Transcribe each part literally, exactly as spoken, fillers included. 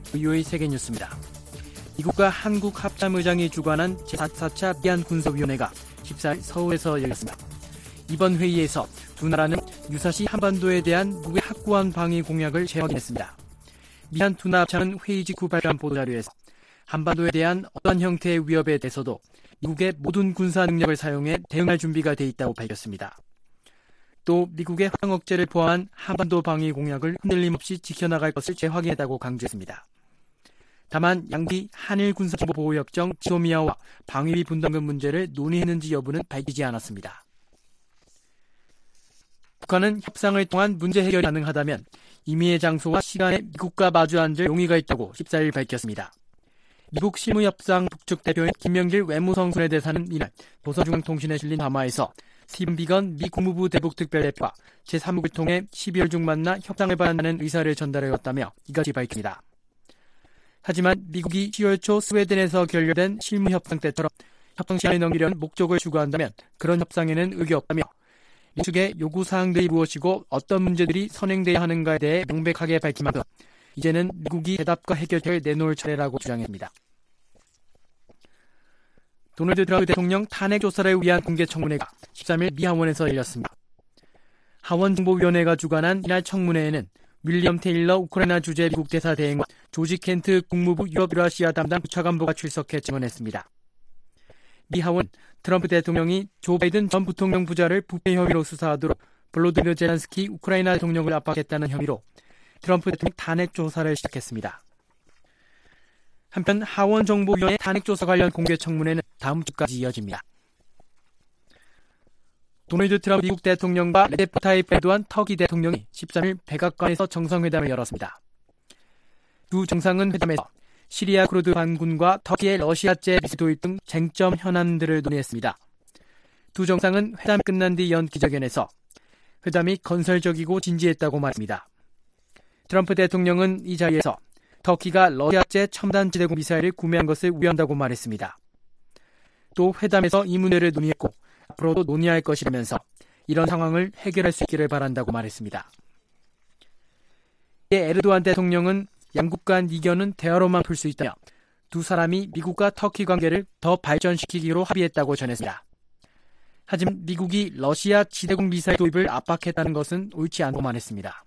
브이오에이 세계뉴스입니다. 미국과 한국 합참의장이 주관한 제사 차 미얀 군사위원회가 십사일 서울에서 열렸습니다. 이번 회의에서 두 나라는 유사시 한반도에 대한 미국의 확고한 방위 공약을 재확인했습니다. 미얀 두 나라 합참은 회의 직후 발표한 보도자료에서 한반도에 대한 어떤 형태의 위협에 대해서도 미국의 모든 군사 능력을 사용해 대응할 준비가 돼 있다고 밝혔습니다. 또 미국의 확장 억제를 포함한 한반도 방위 공약을 흔들림 없이 지켜나갈 것을 재확인했다고 강조했습니다. 다만 양국이 한일 군사정보보호협정 지소미아와 방위비 분담금 문제를 논의했는지 여부는 밝히지 않았습니다. 북한은 협상을 통한 문제 해결이 가능하다면 임의의 장소와 시간에 미국과 마주 앉을 용의가 있다고 십사일 밝혔습니다. 미국 실무협상 북측 대표인 김명길 외무성 손해대사는 이날 조선중앙통신에 실린 담화에서 스티븐 비건 미 국무부 대북특별대표와 제삼국을 통해 십이월 중 만나 협상을 반하는 의사를 전달해왔다며 이같이 밝힙니다. 하지만 미국이 시월 초 스웨덴에서 결렬된 실무협상 때처럼 협상 시간을 넘기려는 목적을 추구한다면 그런 협상에는 의미 없다며 리 측의 요구사항들이 무엇이고 어떤 문제들이 선행돼야 하는가에 대해 명백하게 밝힌 만큼 이제는 미국이 대답과 해결책을 내놓을 차례라고 주장했습니다. 도널드 트럼프 대통령 탄핵 조사를 위한 공개 청문회가 십삼일 미 하원에서 열렸습니다. 하원정보위원회가 주관한 이날 청문회에는 윌리엄 테일러 우크라이나 주재 미국 대사 대행관, 조지 켄트 국무부 유럽 유라시아 담당 부차관보가 출석해 증언했습니다. 미 하원 트럼프 대통령이 조 바이든 전 부통령 부자를 부패 혐의로 수사하도록 볼로디미르 젤란스키 우크라이나 대통령을 압박했다는 혐의로 트럼프 대통령 탄핵 조사를 시작했습니다. 한편 하원정보위원회 탄핵조사 관련 공개 청문회는 다음 주까지 이어집니다. 도널드 트럼프 미국 대통령과 레제프 타이프 에르도안 터키 대통령이 십삼일 백악관에서 정상회담을 열었습니다. 두 정상은 회담에서 시리아 쿠르드 반군과 터키의 러시아제 미사일 도입 등 쟁점 현안들을 논의했습니다. 두 정상은 회담이 끝난 뒤 연 기자회견에서 회담이 건설적이고 진지했다고 말했습니다. 트럼프 대통령은 이 자리에서 터키가 러시아제 첨단 지대공 미사일을 구매한 것을 우려한다고 말했습니다. 또 회담에서 이 문제를 논의했고 앞으로도 논의할 것이라면서 이런 상황을 해결할 수 있기를 바란다고 말했습니다. 이에 에르도안 대통령은 양국 간 이견은 대화로만 풀 수 있다며 두 사람이 미국과 터키 관계를 더 발전시키기로 합의했다고 전했습니다. 하지만 미국이 러시아 지대공 미사일 도입을 압박했다는 것은 옳지 않다고 말했습니다.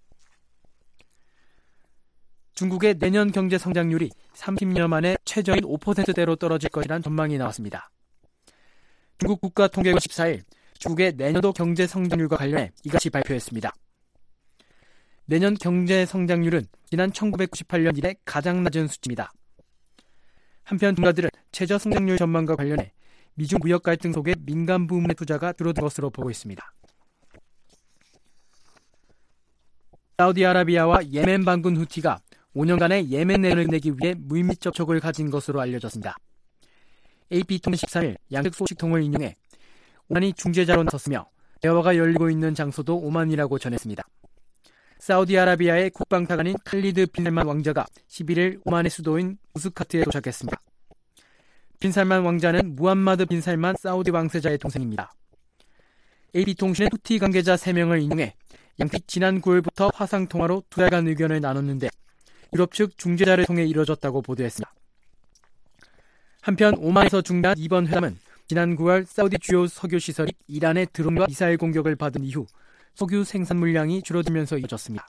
중국의 내년 경제 성장률이 삼십 년 만에 최저인 오 퍼센트대로 떨어질 것이란 전망이 나왔습니다. 중국 국가통계국은 십사일 중국의 내년도 경제 성장률과 관련해 이같이 발표했습니다. 내년 경제 성장률은 지난 천구백구십팔년 이래 가장 낮은 수치입니다. 한편 전문가들은 최저 성장률 전망과 관련해 미중 무역 갈등 속에 민간 부문의 투자가 줄어든 것으로 보고 있습니다. 사우디아라비아와 예멘 반군 후티가 오 년간의 예멘 내전을 내기 위해 물밑 접촉을 가진 것으로 알려졌습니다. 에이피통은 십삼일 양측 소식통을 인용해 오만이 중재자로 나섰으며 대화가 열리고 있는 장소도 오만이라고 전했습니다. 사우디아라비아의 국방타관인 칼리드 빈 살만 왕자가 십일일 오만의 수도인 무스카트에 도착했습니다. 빈 살만 왕자는 무함마드 빈 살만 사우디 왕세자의 동생입니다. 에이피통신의 후티 관계자 세 명을 인용해 양측이 지난 구월부터 화상통화로 두 달간 의견을 나눴는데 유럽 측 중재자를 통해 이뤄졌다고 보도했습니다. 한편 오만에서 중단한 이번 회담은 지난 구월 사우디 주요 석유시설이 이란의 드론과 미사일 공격을 받은 이후 석유 생산 물량이 줄어들면서 이뤄졌습니다.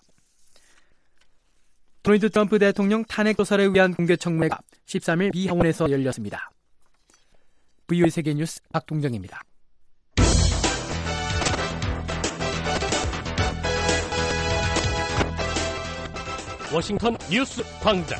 도널드 트럼프 대통령 탄핵 조사를 위한 공개 청문회가 십삼일 미 하원에서 열렸습니다. 브이오에이 세계뉴스 박동정입니다. 워싱턴 뉴스 광장.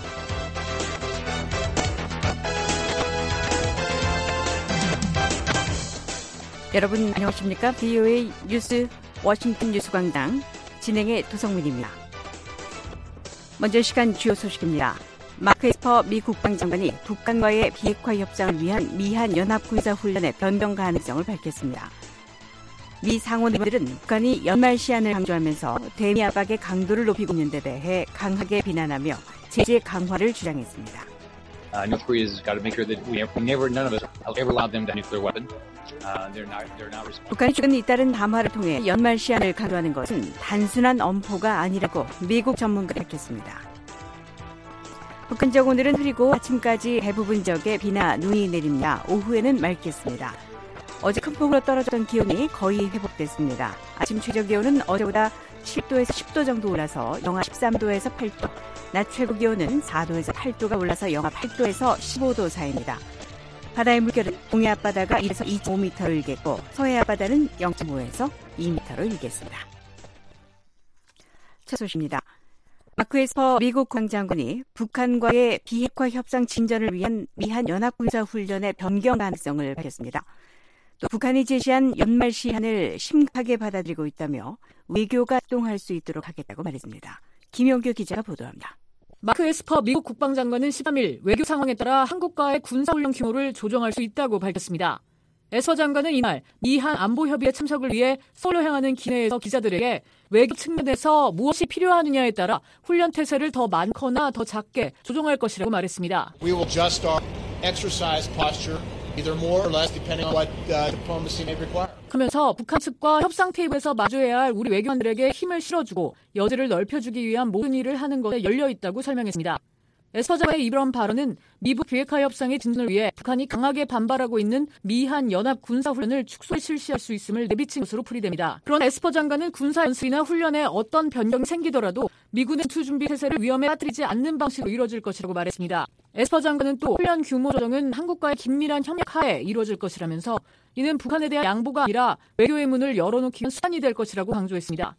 여러분 안녕하십니까? 브이오에이 뉴스 워싱턴 뉴스 광장 진행의 도성민입니다. 먼저 시간 주요 소식입니다. 마크 에스퍼 미 국방장관이 북한과의 비핵화 협상을 위한 미한 연합군사훈련의 변경 가능성을 밝혔습니다. 미 상원의원들은 북한이 연말 시한을 강조하면서 대미 압박의 강도를 높이고 있는 데 대해 강하게 비난하며 제재 강화를 주장했습니다. Uh, North Korea's got to make sure that we never, none of us ever allowed them to have a nuclear weapon. Uh, they're not, they're not responsible. 북한이 최근 잇따른 담화를 통해 연말 시한을 강조하는 것은 단순한 엄포가 아니라고 미국 전문가가 밝혔습니다. 북한 지역 오늘은 흐리고 아침까지 대부분 지역에 비나 눈이 내립니다. 오후에는 맑겠습니다. 어제 큰 폭으로 떨어졌던 기온이 거의 회복됐습니다. 아침 최저 기온은 어제보다 칠 도에서 십 도 정도 올라서 영하 십삼 도에서 팔 도, 낮 최고 기온은 사 도에서 팔 도가 올라서 영하 팔 도에서 십오 도 사이입니다. 바다의 물결은 동해 앞바다가 일에서 이 점 오 미터로 일겠고 서해 앞바다는 영 점 오에서 이 미터로 일겠습니다. 첫 소식입니다. 마크 에스퍼 미국 국방장관이 북한과의 비핵화 협상 진전을 위한 미한 연합군사훈련의 변경 가능성을 밝혔습니다. 또 북한이 제시한 연말 시한을 심각하게 받아들이고 있다며 외교가 활동할 수 있도록 하겠다고 말했습니다. 김용규 기자가 보도합니다. 마크 에스퍼 미국 국방장관은 십삼 일 외교 상황에 따라 한국과의 군사훈련 규모를 조정할 수 있다고 밝혔습니다. 에스퍼 장관은 이날 미한 안보협의회 참석을 위해 서울로 향하는 기내에서 기자들에게 외교 측면에서 무엇이 필요하느냐에 따라 훈련 태세를 더 많거나 더 작게 조정할 것이라고 말했습니다. We will adjust our exercise posture either more or less depending on what uh, diplomacy may require. 그러면서 북한 측과 협상 테이블에서 마주해야 할 우리 외교관들에게 힘을 실어주고 여지를 넓혀주기 위한 모든 일을 하는 것에 열려 있다고 설명했습니다. 에스퍼 장관의 이런 발언은 미북 비핵화 협상의 진전을 위해 북한이 강하게 반발하고 있는 미한 연합 군사훈련을 축소해 실시할 수 있음을 내비친 것으로 풀이됩니다. 그러나 에스퍼 장관은 군사연습이나 훈련에 어떤 변경이 생기더라도 미군의 투준비 태세를 위험에 빠뜨리지 않는 방식으로 이루어질 것이라고 말했습니다. 에스퍼 장관은 또 훈련 규모 조정은 한국과의 긴밀한 협력 하에 이루어질 것이라면서 이는 북한에 대한 양보가 아니라 외교의 문을 열어놓기 위한 수단이 될 것이라고 강조했습니다.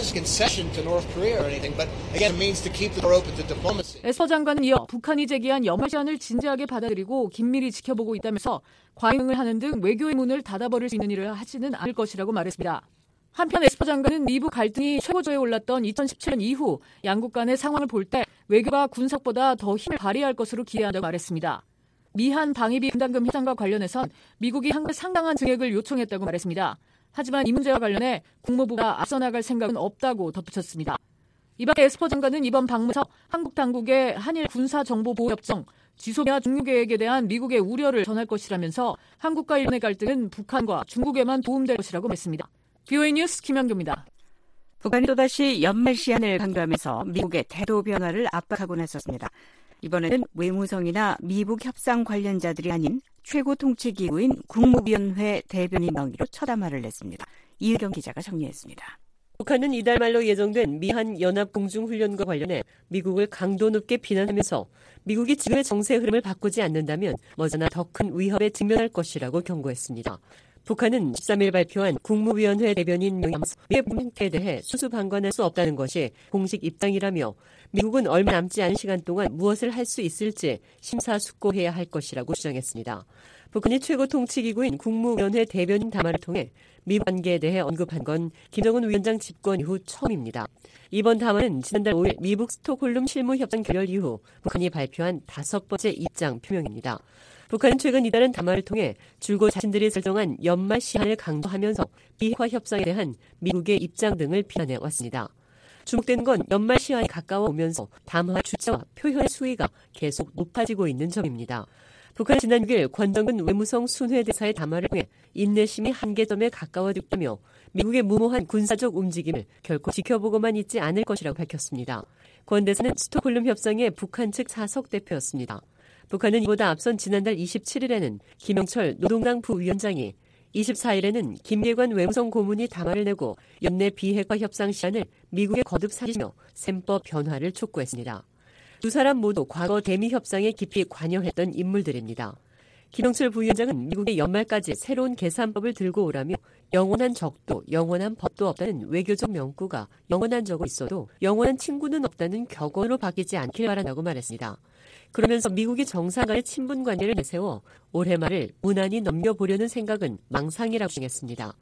에스퍼 장관은 이어 북한이 제기한 연말 시한을 진지하게 받아들이고 긴밀히 지켜보고 있다면서 과잉을 하는 등 외교의 문을 닫아버릴 수 있는 일을 하지는 않을 것이라고 말했습니다. 한편 에스퍼 장관은 미북 갈등이 최고조에 올랐던 이천십칠 년 이후 양국 간의 상황을 볼 때 외교가 군사보다 더 힘을 발휘할 것으로 기대한다고 말했습니다. 미한 방위비 분담금 협상과 관련해선 미국이 한국에 상당한 증액을 요청했다고 말했습니다. 하지만 이 문제와 관련해 국무부가 앞서 나갈 생각은 없다고 덧붙였습니다. 이 밖에 에스퍼 장관은 이번 방문에서 한국 당국의 한일 군사정보보호협정 지소미아 종료계획에 대한 미국의 우려를 전할 것이라면서 한국과 일본의 갈등은 북한과 중국에만 도움될 것이라고 말했습니다. 비오에이 뉴스 김현규입니다. 북한이 또다시 연말 시한을 강조하면서 미국의 태도 변화를 압박하고 나섰습니다. 이번에는 외무성이나 미북 협상 관련자들이 아닌 최고 통치기구인 국무위원회 대변인 명의로 처담화를 냈습니다. 이은경 기자가 정리했습니다. 북한은 이달 말로 예정된 미한 연합 공중훈련과 관련해 미국을 강도 높게 비난하면서 미국이 지금의 정세 흐름을 바꾸지 않는다면 머지않아 더 큰 위협에 직면할 것이라고 경고했습니다. 북한은 십삼 일 발표한 국무위원회 대변인 명함에서 미국 행태에 대해 수수방관할 수 없다는 것이 공식 입장이라며 미국은 얼마 남지 않은 시간 동안 무엇을 할 수 있을지 심사숙고해야 할 것이라고 주장했습니다. 북한이 최고 통치기구인 국무위원회 대변인 담화를 통해 미북 관계에 대해 언급한 건 김정은 위원장 집권 이후 처음입니다. 이번 담화는 지난달 오 일 미북 스톡홀름 실무협상 결렬 이후 북한이 발표한 다섯 번째 입장 표명입니다. 북한은 최근 이달은 담화를 통해 줄곧 자신들이 설정한 연말 시한을 강조하면서 비핵화 협상에 대한 미국의 입장 등을 비난해 왔습니다. 주목되는 건 연말 시한이 가까워 오면서 담화 주체와 표현의 수위가 계속 높아지고 있는 점입니다. 북한은 지난 육 일 권정근 외무성 순회대사의 담화를 통해 인내심이 한계점에 가까워졌다며 미국의 무모한 군사적 움직임을 결코 지켜보고만 있지 않을 것이라고 밝혔습니다. 권 대사는 스톡홀름 협상의 북한 측 사석 대표였습니다. 북한은 이보다 앞선 지난달 이십칠 일에는 김영철 노동당 부위원장이, 이십사 일에는 김계관 외무성 고문이 담화를 내고 연내 비핵화 협상 시한을 미국에 거듭 사시며 셈법 변화를 촉구했습니다. 두 사람 모두 과거 대미 협상에 깊이 관여했던 인물들입니다. 김영철 부위원장은 미국의 연말까지 새로운 계산법을 들고 오라며 영원한 적도 영원한 법도 없다는 외교적 명구가 영원한 적은 있어도 영원한 친구는 없다는 격언으로 바뀌지 않길 바란다고 말했습니다. 그러면서 미국이 정상 간의 친분 관계를 내세워 올해 말을 무난히 넘겨보려는 생각은 망상이라고 주장했습니다.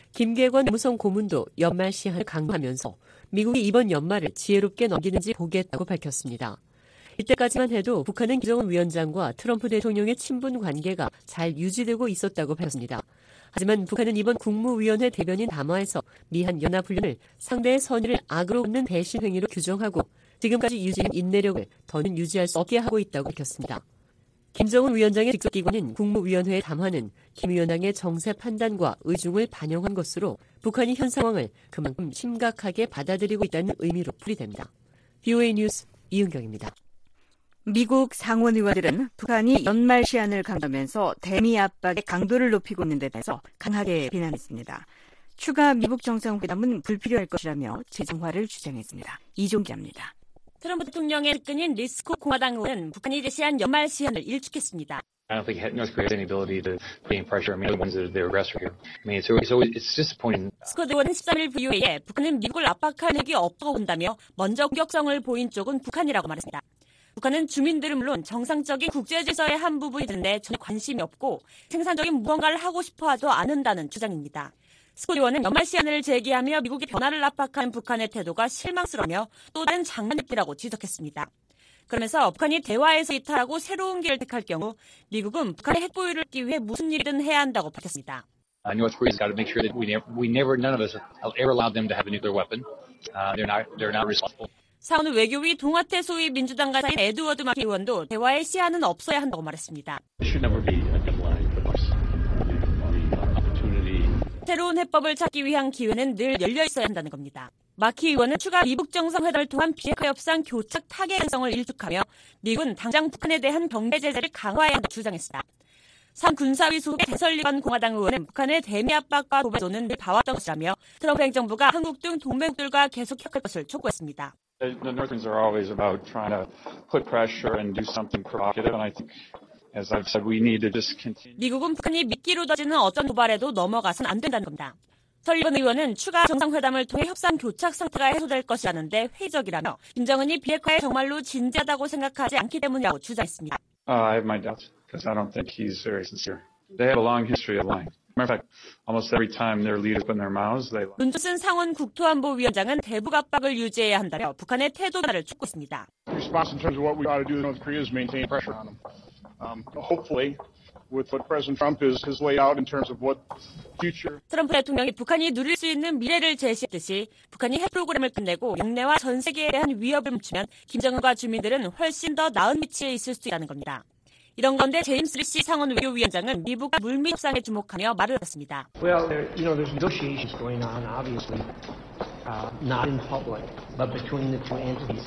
김계관 외무성 고문도 연말 시한을 강조하면서 미국이 이번 연말을 지혜롭게 넘기는지 보겠다고 밝혔습니다. 이때까지만 해도 북한은 김정은 위원장과 트럼프 대통령의 친분 관계가 잘 유지되고 있었다고 밝혔습니다. 하지만 북한은 이번 국무위원회 대변인 담화에서 미한 연합훈련을 상대의 선의를 악으로 웃는 배신 행위로 규정하고 지금까지 유지한 인내력을 더는 유지할 수 없게 하고 있다고 밝혔습니다. 김정은 위원장의 직속 기관인 국무위원회의 담화는 김 위원장의 정세 판단과 의중을 반영한 것으로 북한이 현 상황을 그만큼 심각하게 받아들이고 있다는 의미로 풀이됩니다. 비오에이 뉴스 이은경입니다. 미국 상원 의원들은 북한이 연말 시한을 강조하면서 대미 압박의 강도를 높이고 있는 데 대해서 강하게 비난했습니다. 추가 미국 정상회담은 불필요할 것이라며 재정화를 주장했습니다. 이종 기자입니다. 트럼프 대통령의 측근인 리스코 공화당 의원은 북한이 제시한 연말 시한을 일축했습니다. I don't think North Korea has any ability to put any pressure. I mean, they're the ones that are the aggressor here. I mean, it's always, it's, always, it's disappointing. 스콧 의원은 십삼 일 브이오에이에 북한은 미국을 압박할 핵이 없다고 본다며 먼저 공격성을 보인 쪽은 북한이라고 말했습니다. 북한은 주민들은 물론 정상적인 국제질서의 한 부분이 되는데 전혀 관심이 없고 생산적인 무언가를 하고 싶어하도 않는다는 주장입니다. 스콧 의원은 연말 시한을 제기하며 미국의 변화를 압박한 북한의 태도가 실망스러우며 또 다른 장난입이라고 지적했습니다. 그러면서 북한이 대화에서 이탈하고 새로운 길을 택할 경우 미국은 북한의 핵 보유를 얻기 위해 무슨 일이든 해야 한다고 밝혔습니다. Uh, North Korea's got to make sure that we never, we never, none of us have ever allowed them to have a nuclear weapon. Uh, they're not, they're not responsible. 상원 외교위 동아태 소위 민주당 간사인 에드워드 마키 의원도 대화의 시한은 없어야 한다고 말했습니다. 새로운 해법을 찾기 위한 기회는 늘 열려 있어야 한다는 겁니다. 마키 의원은 추가 미국 정상회담을 통한 비핵화 협상 교착 타결 가능성을 일축하며 미국은 당장 북한에 대한 경제 제재를 강화해야 한다고 주장했습니다. 상 군사위 소속의 대설리반 공화당 의원은 북한의 대미 압박과 도발조는 늘 봐왔던 것이라며 트럼프 행정부가 한국 등 동맹들과 계속 협력할 것을 촉구했습니다. The North Koreans are always about trying to put pressure and do something provocative, and I think, as I've said, we need to just continue. 미국은 북한이 미끼로 던지는 어떤 도발에도 넘어가선 안 된다는 겁니다. 설리번 의원은 추가 정상회담을 통해 협상 교착 상태가 해소될 것이라는데 회의적이라며 김정은이 비핵화에 정말로 진지하다고 생각하지 않기 때문이라고 주장했습니다. Uh, I have my doubts because I don't think he's very sincere. They have a long history of lying. Matter of fact, almost every time their leaders open their mouths, they lie. 문조슨 상원 국토안보위원장은 대북 압박을 유지해야 한다며 북한의 태도 변화를 촉구했습니다. The response in terms of what we ought to do in North Korea is maintain pressure on them. Um, hopefully, with what President Trump is, has laid out in terms of what future. 트럼프 대통령이 북한이 누릴 수 있는 미래를 제시했듯이 북한이 핵 프로그램을 끝내고 영내와 전 세계에 대한 위협을 멈추면 김정은과 주민들은 훨씬 더 나은 위치에 있을 수 있다는 겁니다. 이런 건데 제임스 리시 상원 외교위원장은 미국과 물밑 협상에 주목하며 말을 했습니다. Well, there, you know, there's negotiations going on, obviously, uh, not in public, but between the two entities.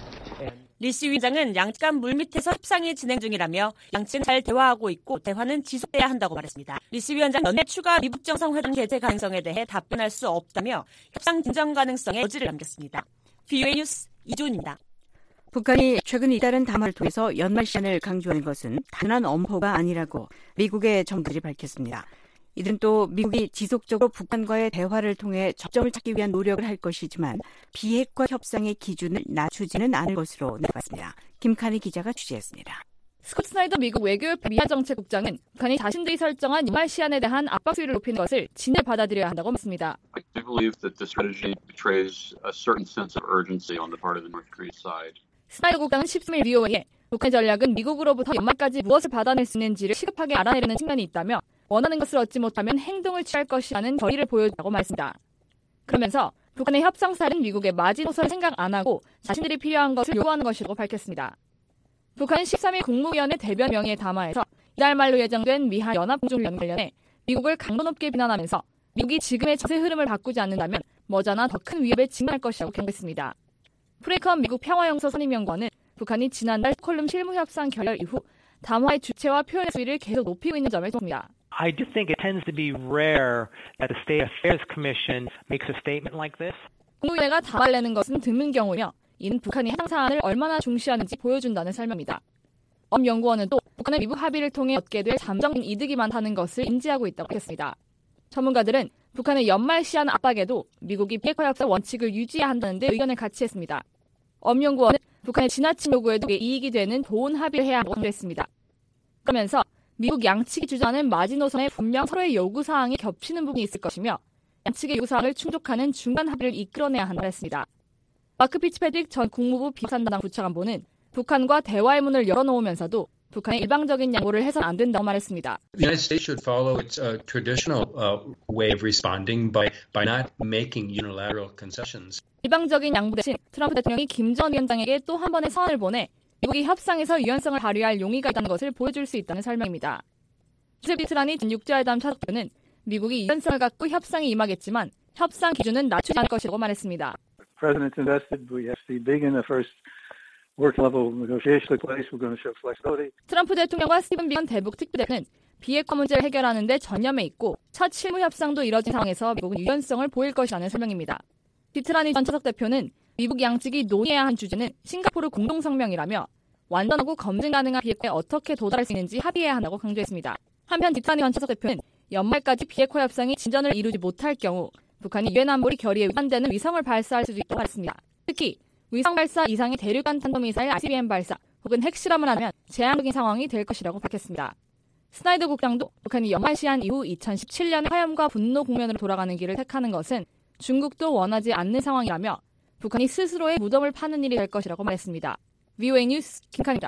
리시 위원장은 양측 간 물밑에서 협상이 진행 중이라며 양측은 잘 대화하고 있고 대화는 지속돼야 한다고 말했습니다. 리시 위원장 연내 추가 미국 정상회담 개최 가능성에 대해 답변할 수 없다며 협상 진전 가능성에 여지를 남겼습니다. 브이오에이 뉴스 이조은입니다. 북한이 최근 잇따른 담화를 통해서 연말 시한을 강조하는 것은 단순한 엄포가 아니라고 미국의 정부들이 밝혔습니다. 이들은 또 미국이 지속적으로 북한과의 대화를 통해 접점을 찾기 위한 노력을 할 것이지만 비핵화 협상의 기준을 낮추지는 않을 것으로 나왔습니다. 김칸희 기자가 취재했습니다. 스콧 스나이더 미국 외교협회 미아정책국장은 북한이 자신들이 설정한 연말 시한에 대한 압박 수위를 높이는 것을 진을 받아들여야 한다고 말했습니다. I do believe that the strategy betrays a certain sense of urgency on the part of the North Korea side. 스나이더 국장은 십삼 일 브이오에이에 북한의 전략은 미국으로부터 연말까지 무엇을 받아낼 수 있는지를 시급하게 알아내려는 측면이 있다며 원하는 것을 얻지 못하면 행동을 취할 것이라는 결의를 보여줬다고 말했습니다. 그러면서 북한의 협상 스타일은 미국의 마지노선을 생각 안 하고 자신들이 필요한 것을 요구하는 것이라고 밝혔습니다. 북한은 십삼 일 국무위원회 대변 명의의 담화에서 이달 말로 예정된 미한 연합공중훈련 관련해 미국을 강도 높게 비난하면서 미국이 지금의 정세 흐름을 바꾸지 않는다면 머지않아 더 큰 위협에 직면할 것이라고 경고했습니다. 프레이컨 미국 평화영서 선임연구원은 북한이 지난달 스톡홀름 실무협상 결렬 이후 담화의 주체와 표현의 수위를 계속 높이고 있는 점을 꼽습니다. I do think it tends to be rare that the State Affairs Commission makes a statement like this. 국무위원회가 담화를 내는 것은 드문 경우이며 이는 북한이 해당 사안을 얼마나 중시하는지 보여준다는 설명입니다. 엄 연구원은 또 북한은 미국 합의를 통해 얻게 될 잠정적인 이득이 많다는 것을 인지하고 있다고 밝혔습니다. 전문가들은 북한의 연말 시한 압박에도 미국이 비핵화 협상 원칙을 유지해야 한다는 데 의견을 같이 했습니다. 엄 연구원은 북한의 지나친 요구에도 이익이 되는 좋은 합의를 해야 한다고 강조했습니다. 그러면서 미국 양측이 주장하는 마지노선에 분명 서로의 요구사항이 겹치는 부분이 있을 것이며 양측의 요구사항을 충족하는 중간 합의를 이끌어내야 한다고 했습니다. 마크 피츠패드릭 전 국무부 비상단장 부차관보는 북한과 대화의 문을 열어놓으면서도 북한의 일방적인 양보를 해서는 안 된다고 말했습니다. The United States should follow its uh, traditional uh, way of responding by by not making unilateral concessions. 일방적인 양보 대신 트럼프 대통령이 김 전 위원장에게 또 한 번의 선을 보내 미국이 협상에서 유연성을 발휘할 용의가 있다는 것을 보여줄 수 있다는 설명입니다. 조셉 비트라니 전 육자회담 차석표는 미국이 유연성을 갖고 협상에 임하겠지만 협상 기준은 낮추지 않을 것이라고 말했습니다. President invested, we have to be big in the first work level negotiation took place. We're going to show flexibility. 트럼프 대통령과 스티븐 비건 대북 특별대표는 비핵화 문제를 해결하는 데 전념해 있고 첫 실무 협상도 이뤄진 상황에서 미국은 유연성을 보일 것이라는 설명입니다. 디트라니 전 차석 대표는 미국 양측이 논의해야 한 주제는 싱가포르 공동성명이라며 완전하고 검증 가능한 비핵화에 어떻게 도달할 수 있는지 합의해야 한다고 강조했습니다. 한편 디트라니 전 차석 대표는 연말까지 비핵화 협상이 진전을 이루지 못할 경우 북한이 유엔 안보리 결의에 위반되는 위성을 발사할 수도 있다고 말했습니다. 특히 위성 발사 이상의 대륙간 탄도미사일 아이씨비엠 발사 혹은 핵실험을 하면 제한적인 상황이 될 것이라고 밝혔습니다. 스나이더 국장도 북한이 연말 시한 이후 이천십칠 년의 화염과 분노 국면으로 돌아가는 길을 택하는 것은 중국도 원하지 않는 상황이라며 북한이 스스로의 무덤을 파는 일이 될 것이라고 말했습니다. 브이오에이 뉴스 김칸입니다.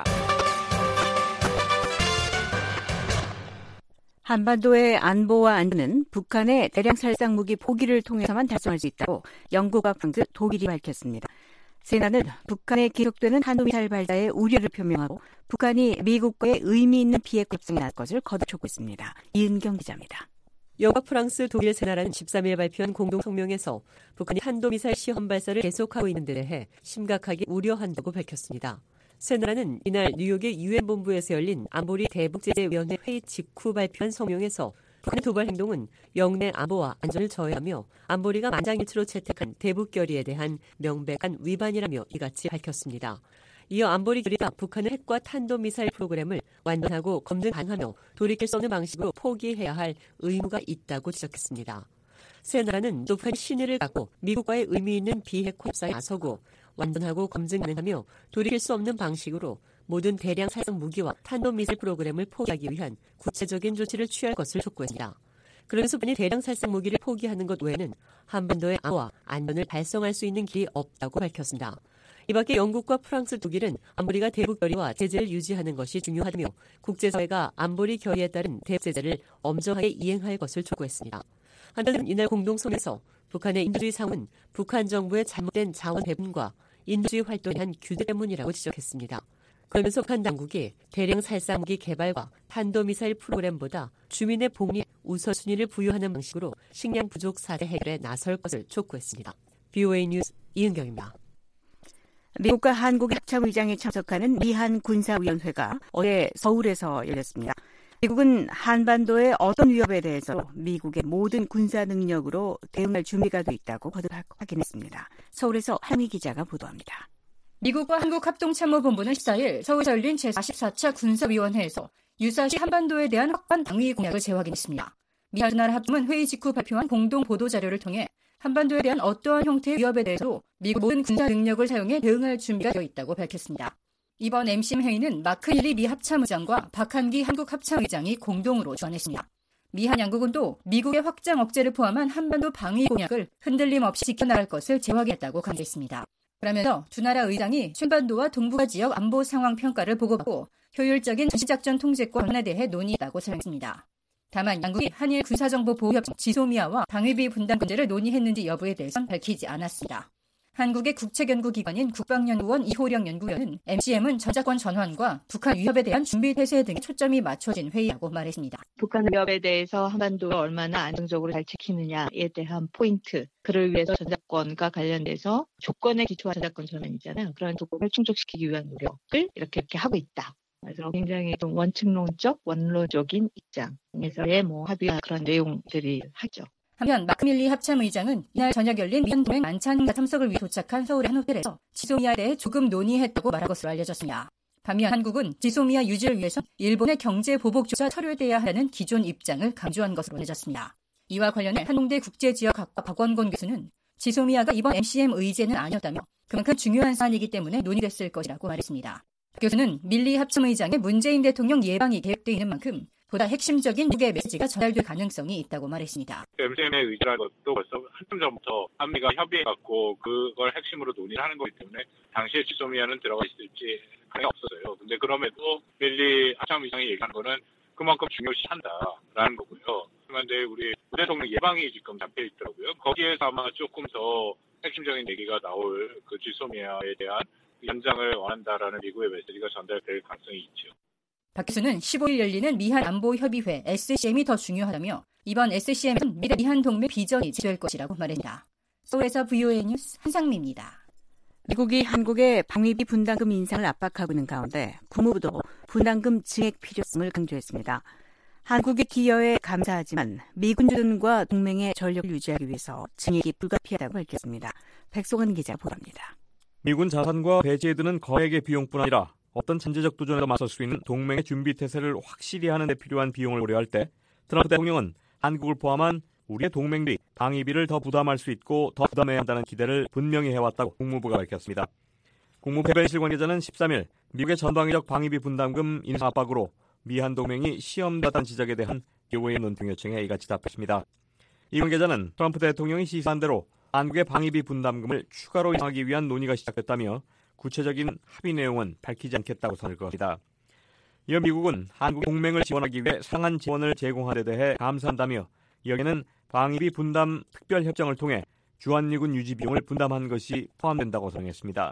한반도의 안보와 안전은 북한의 대량 살상 무기 포기를 통해서만 달성할 수 있다고 영국과 프랑스, 독일이 밝혔습니다. 세나는 북한의 계속되는 탄도미사일 발사에 우려를 표명하고 북한이 미국과의 의미 있는 비핵화 협상에 나설 것을 거듭 촉구했습니다. 이은경 기자입니다. 영국, 프랑스, 독일 세나라는 십삼 일 발표한 공동 성명에서 북한이 탄도미사일 시험 발사를 계속하고 있는 데 대해 심각하게 우려한다고 밝혔습니다. 세나라는 이날 뉴욕의 유엔 본부에서 열린 안보리 대북제재위원회 회의 직후 발표한 성명에서 북한의 도발 행동은 영내 안보와 안전을 저해하며 안보리가 만장일치로 채택한 대북 결의에 대한 명백한 위반이라며 이같이 밝혔습니다. 이어 안보리 결의가 북한의 핵과 탄도미사일 프로그램을 완전하고 검증 가능하며 돌이킬 수 없는 방식으로 포기해야 할 의무가 있다고 지적했습니다. 세나라는 북한이 신의를 갖고 미국과의 의미 있는 비핵화 협상에 나서고 완전하고 검증 가능하며 돌이킬 수 없는 방식으로 모든 대량 살상 무기와 탄도미사일 프로그램을 포기하기 위한 구체적인 조치를 취할 것을 촉구했습니다. 그러면서 북한이 대량 살상 무기를 포기하는 것 외에는 한반도의 안보와 안전을 달성할 수 있는 길이 없다고 밝혔습니다. 이 밖에 영국과 프랑스, 독일은 안보리가 대북 결의와 제재를 유지하는 것이 중요하다며 국제사회가 안보리 결의에 따른 대북 제재를 엄정하게 이행할 것을 촉구했습니다. 한편 이날 공동성명에서 북한의 인도주의 상은 북한 정부의 잘못된 자원 배분과 인도주의 활동에 대한 규제 때문이라고 지적했습니다. 그러면서 북한 당국이 대량 살상무기 개발과 탄도미사일 프로그램보다 주민의 복리에 우선순위를 부여하는 방식으로 식량 부족 사태 해결에 나설 것을 촉구했습니다. 브이오에이 뉴스 이은경입니다. 미국과 한국의 합참의장에 참석하는 미한 군사위원회가 어제 서울에서 열렸습니다. 미국은 한반도의 어떤 위협에 대해서 미국의 모든 군사 능력으로 대응할 준비가 돼 있다고 거듭 확인했습니다. 서울에서 한희 기자가 보도합니다. 미국과 한국 합동참모본부는 십사 일 서울에서 열린 제사십사 차 군사위원회에서 유사시 한반도에 대한 확고한 방위 공약을 재확인했습니다. 미한 두 나라 합참은 회의 직후 발표한 공동 보도자료를 통해 한반도에 대한 어떠한 형태의 위협에 대해서도 미국 모든 군사 능력을 사용해 대응할 준비가 되어 있다고 밝혔습니다. 이번 엠씨엠 회의는 마크 힐리 미 합참의장과 박한기 한국 합참의장이 공동으로 주관했습니다. 미한 양국은 또 미국의 확장 억제를 포함한 한반도 방위 공약을 흔들림 없이 지켜나갈 것을 재확인했다고 강조했습니다. 그러면서 두 나라 의장이 한반도와 동북아 지역 안보 상황 평가를 보고받고 효율적인 전시작전 통제권에 대해 논의했다고 설명했습니다. 다만 양국이 한일 군사정보보호협정 지소미아와 방위비 분담 문제를 논의했는지 여부에 대해서는 밝히지 않았습니다. 한국의 국책연구기관인 국방연구원 이호령 연구원은 엠씨엠은 전자권 전환과 북한 위협에 대한 준비 태세 등에 초점이 맞춰진 회의라고 말했습니다. 북한 위협에 대해서 한반도를 얼마나 안정적으로 잘 지키느냐에 대한 포인트, 그를 위해서 전자권과 관련돼서 조건에 기초한 전자권 전환이잖아요. 그런 조건을 충족시키기 위한 노력을 이렇게 이렇게 하고 있다. 그래서 굉장히 좀 원칙론적, 원로적인 입장에서의 뭐 합의와 그런 내용들이 하죠. 한편 마크 밀리 합참의장은 이날 저녁 열린 미한 동맹 만찬 행사 참석을 위해 도착한 서울의 한 호텔에서 지소미아에 대해 조금 논의했다고 말한 것으로 알려졌습니다. 반면 한국은 지소미아 유지를 위해서 일본의 경제 보복조차 철회돼야 한다는 기존 입장을 강조한 것으로 알려졌습니다. 이와 관련해 한동대 국제지역학과 박원곤 교수는 지소미아가 이번 엠씨엠 의제는 아니었다며 그만큼 중요한 사안이기 때문에 논의됐을 것이라고 말했습니다. 교수는 밀리 합참의장의 문재인 대통령 예방이 계획되어 있는 만큼 보다 핵심적인 미국의 메시지가 전달될 가능성이 있다고 말했습니다. 엠씨엠의 의지라는 것도 벌써 한참 전부터 한미가 협의해갖고 그걸 핵심으로 논의를 하는 거기 때문에 당시에 지소미아는 들어가 있을지 가능이 없었어요. 근데 그럼에도 밀리 합참의장이 얘기한 거는 그만큼 중요시한다라는 거고요. 그런데 우리 문 대통령 예방이 지금 잡혀 있더라고요. 거기에서 아마 조금 더 핵심적인 얘기가 나올 그 지소미아에 대한 연장을 원한다라는 미국의 메시지가 전달될 가능성이 있죠. 박 교수는 십오 일 열리는 미한 안보협의회 에스씨엠이 더 중요하다며 이번 에스씨엠은 미래 미한 동맹 비전이 지될 것이라고 말했습니다. 서울에서 브이오에이 뉴스 한상미입니다. 미국이 한국의 방위비 분담금 인상을 압박하고 있는 가운데 국무부도 분담금 증액 필요성을 강조했습니다. 한국의 기여에 감사하지만 미군주둔과 동맹의 전력을 유지하기 위해서 증액이 불가피하다고 밝혔습니다. 백송은 기자 보도합니다. 미군 자산과 배치에 드는 거액의 비용뿐 아니라 어떤 잠재적 도전에도 맞설 수 있는 동맹의 준비 태세를 확실히 하는 데 필요한 비용을 고려할 때 트럼프 대통령은 한국을 포함한 우리의 동맹들이 방위비를 더 부담할 수 있고 더 부담해야 한다는 기대를 분명히 해왔다고 국무부가 밝혔습니다. 국무부 해변실 관계자는 십삼 일 미국의 전방위적 방위비 분담금 인상 압박으로 미한 동맹이 시험받았다는 지적에 대한 비오에이 논평 요청에 이같이 답했습니다. 이 관계자는 트럼프 대통령이 시사한 대로 한국의 방위비 분담금을 추가로 인상하기 위한 논의가 시작됐다며 구체적인 합의 내용은 밝히지 않겠다고 선을 그었습니다. 이어 미국은 한국 동맹을 지원하기 위해 상한 지원을 제공한 데 대해 감사한다며 여기에는 방위비 분담 특별협정을 통해 주한미군 유지 비용을 분담한 것이 포함된다고 설명했습니다.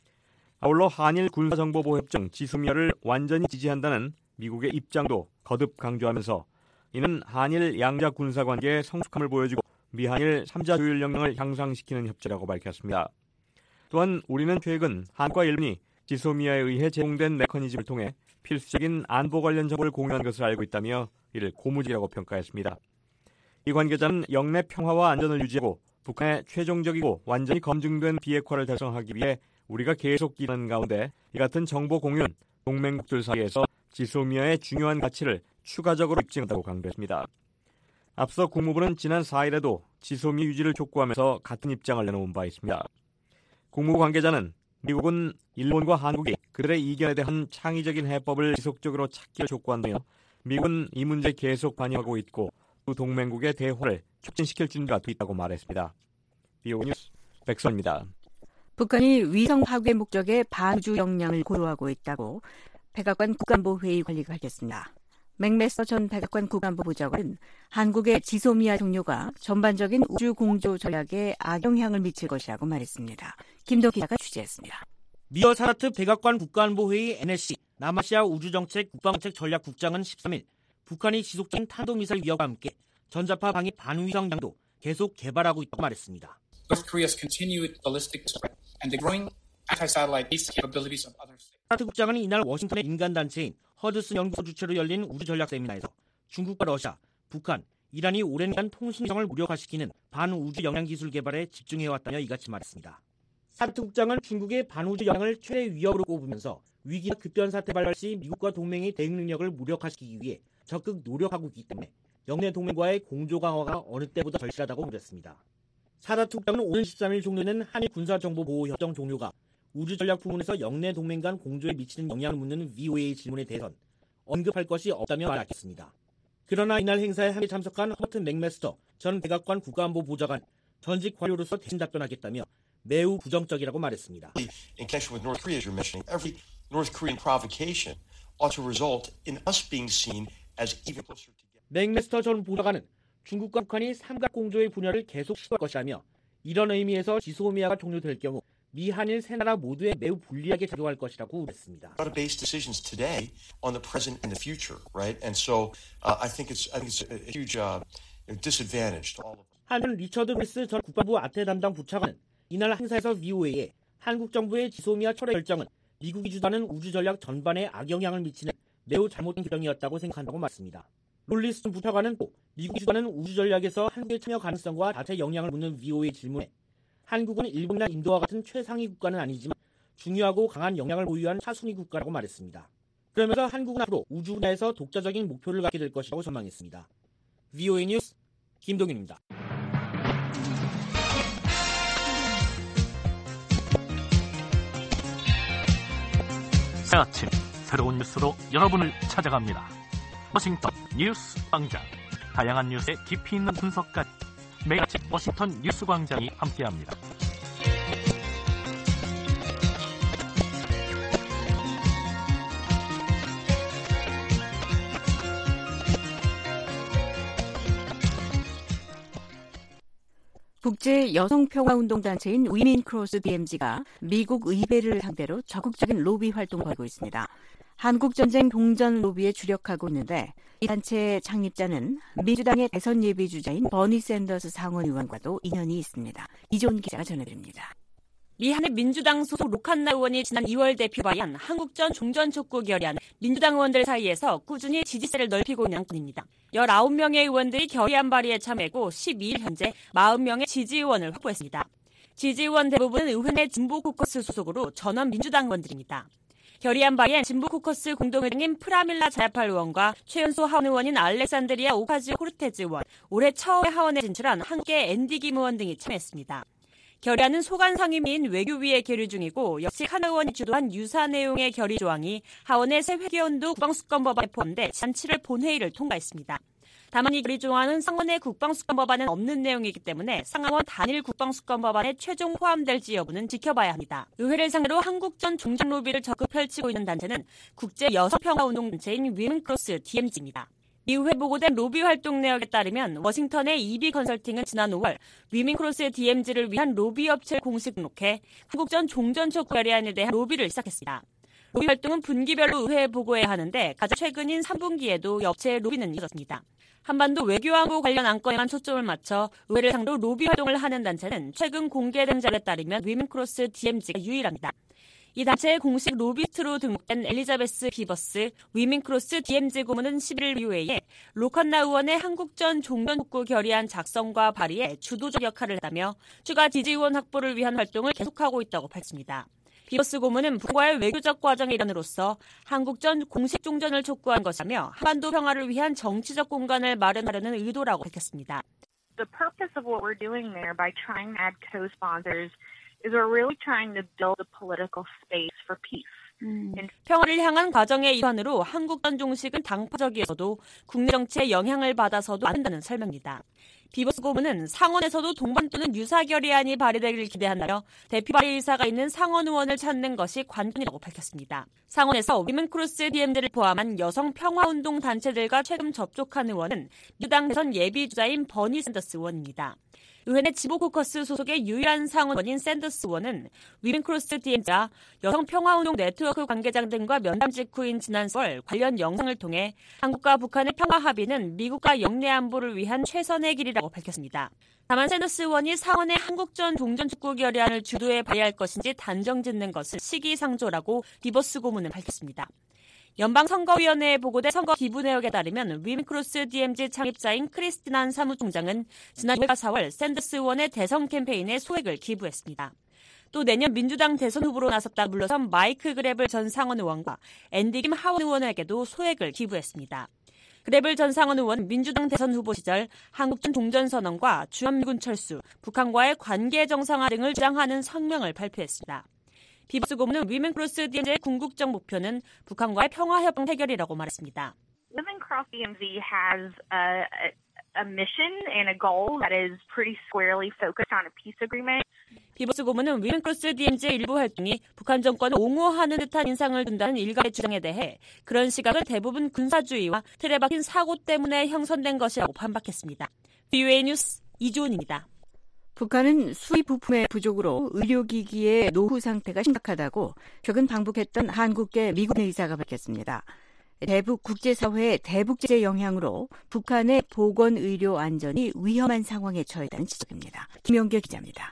아울러 한일 군사정보보호협정 지소미아를 완전히 지지한다는 미국의 입장도 거듭 강조하면서 이는 한일 양자 군사관계의 성숙함을 보여주고 미한일 삼 자 조율 역량을 향상시키는 협정이라고 밝혔습니다. 또한 우리는 최근 한국과 일본이 지소미아에 의해 제공된 메커니즘을 통해 필수적인 안보 관련 정보를 공유한 것을 알고 있다며 이를 고무적이라고 평가했습니다. 이 관계자는 영내 평화와 안전을 유지하고 북한의 최종적이고 완전히 검증된 비핵화를 달성하기 위해 우리가 계속 기하는 가운데 이 같은 정보 공유는 동맹국들 사이에서 지소미아의 중요한 가치를 추가적으로 입증한다고 강조했습니다. 앞서 국무부는 지난 사 일에도 지소미아 유지를 촉구하면서 같은 입장을 내놓은 바 있습니다. 국무부 관계자는 미국은 일본과 한국이 그들의 이견에 대한 창의적인 해법을 지속적으로 찾기를 촉구한다며 미국은 이 문제에 계속 관여하고 있고 두 동맹국의 대화를 촉진시킬 준비가 돼 있다고 말했습니다. 비오이 뉴스 백선입니다. 북한이 위성 파괴 목적의 반우주 역량을 고려하고 있다고 백악관 국간보회의 관리가 밝혔습니다. 맥메스터 전 백악관 국간보부장은 한국의 지소미아 종료가 전반적인 우주 공조 전략에 악영향을 미칠 것이라고 말했습니다. 김도 기자가 취재했습니다. 미어 사라트 백악관 국가안보회의 엔에스씨 남아시아 우주정책 국방정책 전략국장은 십삼 일 북한이 지속적인 탄도미사일 위협과 함께 전자파 방위 반위성량도 계속 개발하고 있다고 말했습니다. North Korea's continued ballistic threat and the growing anti-satellite-based capabilities of other states. 사라트 국장은 이날 워싱턴의 인간단체인 허드슨 연구소 주최로 열린 우주전략 세미나에서 중국과 러시아, 북한, 이란이 오랜 통신성을 무력화시키는 반우주 영향 기술 개발에 집중해왔다며 이같이 말했습니다. 사라트 국장은 중국의 반우주 영향을 최대 위협으로 꼽으면서 위기나 급변 사태 발발 시 미국과 동맹의 대응 능력을 무력화시키기 위해 적극 노력하고 있기 때문에 영내 동맹과의 공조 강화가 어느 때보다 절실하다고 말했습니다. 사라트 국장은 오늘 십삼 일 종료되는 한일 군사정보보호협정 종료가 우주전략 부문에서 영내 동맹 간 공조에 미치는 영향을 묻는 브이오에이 질문에 대해선 언급할 것이 없다며 말했습니다. 그러나 이날 행사에 함께 참석한 허튼 맥메스터 전 백악관 국가안보보좌관 전직 관료로서 대신 답변하겠다며 매우 부정적이라고 말했습니다. In connection with North Korea, as you're mentioning, every North Korean provocation ought to result in us being seen as even closer together. 맥메스터 전 보좌관은 중국과 북한이 삼각 공조의 분야를 계속 시도할 것이라며 이런 의미에서 지소미아가 종료될 경우 미 한일 세 나라 모두에 매우 불리하게 작용할 것이라고 우렸습니다. Base decisions today on the present and the future, right? And so uh, I think it's I think it's a huge uh, disadvantage to all of us. 한편 리처드 그리스 전 국방부 아태 담당 부차관은 이날 행사에서 브이오에이에 한국 정부의 지소미아 철회 결정은 미국이 주도하는 우주 전략 전반에 악영향을 미치는 매우 잘못된 결정이었다고 생각한다고 말했습니다. 롤리스 부차관은 또 미국이 주도하는 우주 전략에서 한국의 참여 가능성과 자체 영향을 묻는 브이오에이 질문에 한국은 일본이나 인도와 같은 최상위 국가는 아니지만 중요하고 강한 영향을 보유한 하순위 국가라고 말했습니다. 그러면서 한국은 앞으로 우주 분야에서 독자적인 목표를 갖게 될 것이라고 전망했습니다. 브이오에이 뉴스 김동윤입니다. 새 아침 새로운 뉴스로 여러분을 찾아갑니다. 워싱턴 뉴스 광장. 다양한 뉴스의 깊이 있는 분석까지 매일 아침 워싱턴 뉴스 광장이 함께합니다. 국제 여성평화운동단체인 위민크로스 디엠지가 미국 의회를 상대로 적극적인 로비 활동을 벌이고 있습니다. 한국전쟁 동전 로비에 주력하고 있는데 이 단체의 창립자는 민주당의 대선 예비주자인 버니 샌더스 상원의원과도 인연이 있습니다. 이존 기자가 전해드립니다. 미한의 민주당 소속 로칸나 의원이 지난 이월 대표 발의한 한국전 종전촉구 결의안 민주당 의원들 사이에서 꾸준히 지지세를 넓히고 있는 건입니다. 열아홉 명의 의원들이 결의안 발의에 참여하고 십이일 현재 사십 명의 지지 의원을 확보했습니다. 지지 의원 대부분은 의회 내 진보 코커스 소속으로 전원 민주당 의원들입니다. 결의안 발의엔 진보 코커스 공동의장인 프라밀라 자야팔 의원과 최연소 하원 의원인 알렉산드리아 오카지오 코르테즈 의원, 올해 처음에 하원에 진출한 한국의 앤디 김 의원 등이 참여했습니다. 결의안은 소관 상임위인 외교위에 계류 중이고 역시 한 의원이 주도한 유사 내용의 결의 조항이 하원의 새 회계연도 국방수권법안에 포함돼 지난 칠월 본회의를 통과했습니다. 다만 이 결의 조항은 상원의 국방수권법안은 없는 내용이기 때문에 상하원 단일 국방수권법안에 최종 포함될지 여부는 지켜봐야 합니다. 의회를 상대로 한국전 종전 로비를 적극 펼치고 있는 단체는 국제 여성평화운동단체인 위men크로스 디엠지입니다. 이후에 보고된 로비 활동 내역에 따르면 워싱턴의 이비 컨설팅은 지난 오월 위men크로스 디엠지를 위한 로비 업체를 공식 등록해 한국전 종전촉구 결의안에 대한 로비를 시작했습니다. 로비 활동은 분기별로 의회에 보고해야 하는데 가장 최근인 삼 분기에도 업체의 로비는 이어졌습니다. 한반도 외교안보 관련 안건에만 초점을 맞춰 의회를 상대로 로비 활동을 하는 단체는 최근 공개된 자료에 따르면 위men크로스 디엠지가 유일합니다. 이 단체의 공식 로비스트로 등록된 엘리자베스 비버스 위men크로스 디엠지 고문은 십일일 비오에이에 로칸나 의원의 한국전 종전촉구 결의안 작성과 발의에 주도적 역할을 했다며 추가 지지 의원 확보를 위한 활동을 계속하고 있다고 밝혔습니다. 비버스 고문은 북과의 외교적 과정의 일환으로서 한국전 공식 종전을 촉구한 것이라며 한반도 평화를 위한 정치적 공간을 마련하려는 의도라고 밝혔습니다. The purpose of what we're doing there by trying to add co-sponsors is we're really trying to build a political space for peace. 음. 평화를 향한 과정의 일환으로 한국전 종식은 당파적이어서도 국내 정치에 영향을 받아서도 안 된다는 설명입니다. 비버스 고문은 상원에서도 동반 또는 유사 결의안이 발의되기를 기대한다며 대표 발의 의사가 있는 상원 의원을 찾는 것이 관건이라고 밝혔습니다. 상원에서 위men크로스 디엠지를 포함한 여성 평화운동 단체들과 최근 접촉한 의원은 민주당 대선 예비주자인 버니 샌더스 의원입니다. 의회 내 지보 코커스 소속의 유일한 상원원인 샌더스 의원은 위men크로스 디엠지와 여성평화운동 네트워크 관계자 등과 면담 직후인 지난 사월 관련 영상을 통해 한국과 북한의 평화 합의는 미국과 영내 안보를 위한 최선의 길이라고 밝혔습니다. 다만 샌더스 의원이 상원의 한국전 종전촉구 결의안을 주도해 발의할 것인지 단정 짓는 것은 시기상조라고 비버스 고문은 밝혔습니다. 연방선거위원회에 보고된 선거 기부 내역에 따르면 위men크로스 디엠지 창립자인 크리스티난 사무총장은 지난 이월과 사월 샌더스 의원의 대선 캠페인에 소액을 기부했습니다. 또 내년 민주당 대선 후보로 나섰다 물러선 마이크 그레블 전 상원 의원과 앤디 김 하원 의원에게도 소액을 기부했습니다. 그레블 전 상원 의원은 민주당 대선 후보 시절 한국전 종전선언과 주한미군 철수, 북한과의 관계 정상화 등을 주장하는 성명을 발표했습니다. 비버스 고문은 위men크로스 디엠지의 궁극적 목표는 북한과의 평화협정 해결이라고 말했습니다. WomenCross 디엠지 has a, a mission and a goal that is pretty squarely focused on a peace agreement. 비버스 고문은 위men크로스 디엠지의 일부 활동이 북한 정권을 옹호하는 듯한 인상을 둔다는 일각의 주장에 대해 그런 시각은 대부분 군사주의와 틀에 박힌 사고 때문에 형성된 것이라고 반박했습니다. 비오에이 뉴스 이주은입니다. 북한은 수입 부품의 부족으로 의료기기의 노후 상태가 심각하다고 최근 방북했던 한국계 미국 의사가 밝혔습니다. 대북 국제사회의 대북제재 영향으로 북한의 보건의료 안전이 위험한 상황에 처했다는 지적입니다. 김영규 기자입니다.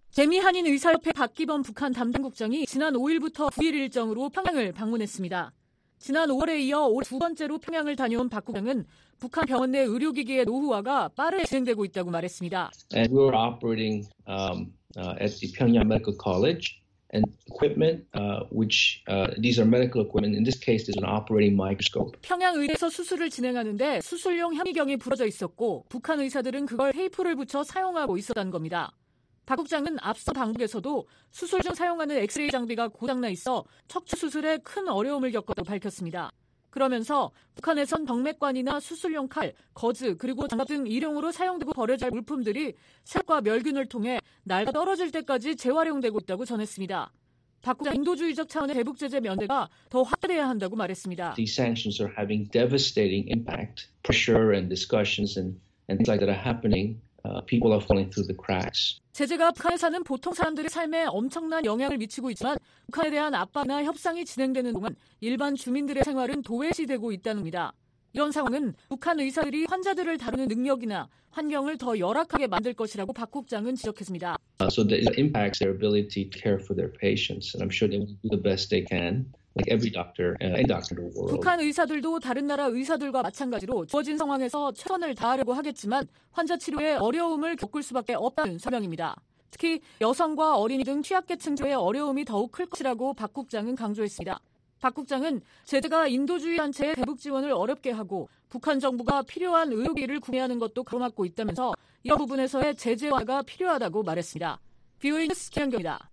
재미한인의사협회 박기범 북한 담당국장이 지난 오일부터 구일 일정으로 평양을 방문했습니다. 지난 오월에 이어 올 두 번째로 평양을 다녀온 박 국장은 북한 병원 내 의료기기의 노후화가 빠르게 진행되고 있다고 말했습니다. And we were operating um, uh, at the Pyongyang Medical College and equipment, uh, which uh, these are medical equipment. In this case, there's an operating microscope. 평양 의대에서 수술을 진행하는데 수술용 현미경이 부러져 있었고 북한 의사들은 그걸 테이프를 붙여 사용하고 있었다는 겁니다. 박 국장은 앞서 방북에서도 수술 중 사용하는 엑스레이 장비가 고장나 있어 척추 수술에 큰 어려움을 겪었다고 밝혔습니다. 그러면서 북한에선 덕맥관이나 수술용 칼, 거즈, 그리고 장갑 등 일용으로 사용되고 버려질 물품들이 세력과 멸균을 통해 날가 떨어질 때까지 재활용되고 있다고 전했습니다. 박 국장 인도주의적 차원의 대북 제재 면대가 더 확대돼야 한다고 말했습니다. These sanctions are having devastating impact, pressure and discussions and, and things like that are happening. Uh, people are falling through the cracks. 제재가 북한에 사는 보통 사람들의 삶에 엄청난 영향을 미치고 있지만 북한에 대한 압박이나 협상이 진행되는 동안 일반 주민들의 생활은 도외시되고 있다는 겁니다. 이런 상황은 북한 의사들이 환자들을 다루는 능력이나 환경을 더 열악하게 만들 것이라고 박 국장은 지적했습니다. Uh, so that it impacts their ability to care for their patients, and I'm sure they will do the best they can, like every doctor, uh, any doctor in the world. 북한 의사들도 다른 나라 의사들과 마찬가지로 주어진 상황에서 최선을 다하려고 하겠지만 환자 치료에 어려움을 겪을 수밖에 없다는 설명입니다. 특히 여성과 어린이 등 취약계층들의 어려움이 더욱 클 것이라고 박 국장은 강조했습니다. 박 국장은 제재가 인도주의 단체의 대북 지원을 어렵게 하고 북한 정부가 필요한 의료기를 구매하는 것도 가로막고 있다면서 이런 부분에서의 제재화가 필요하다고 말했습니다. 비오에이 뉴스 김현경입니다.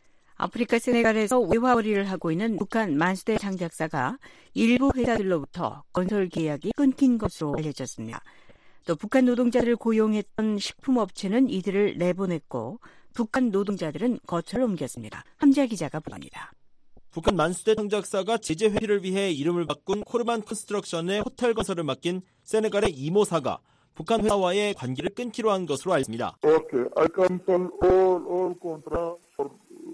아프리카 세네갈에서 외화거리를 하고 있는 북한 만수대 장작사가 일부 회사들로부터 건설 계약이 끊긴 것으로 알려졌습니다. 또 북한 노동자들을 고용했던 식품업체는 이들을 내보냈고 북한 노동자들은 거처를 옮겼습니다. 함자 기자가 보도합니다. 북한 만수대 장작사가 제재 회피를 위해 이름을 바꾼 코르만 컨스트럭션의 호텔 건설을 맡긴 세네갈의 이모사가 북한 회사와의 관계를 끊기로 한 것으로 알려졌습니다. Okay, I cancel all all contract for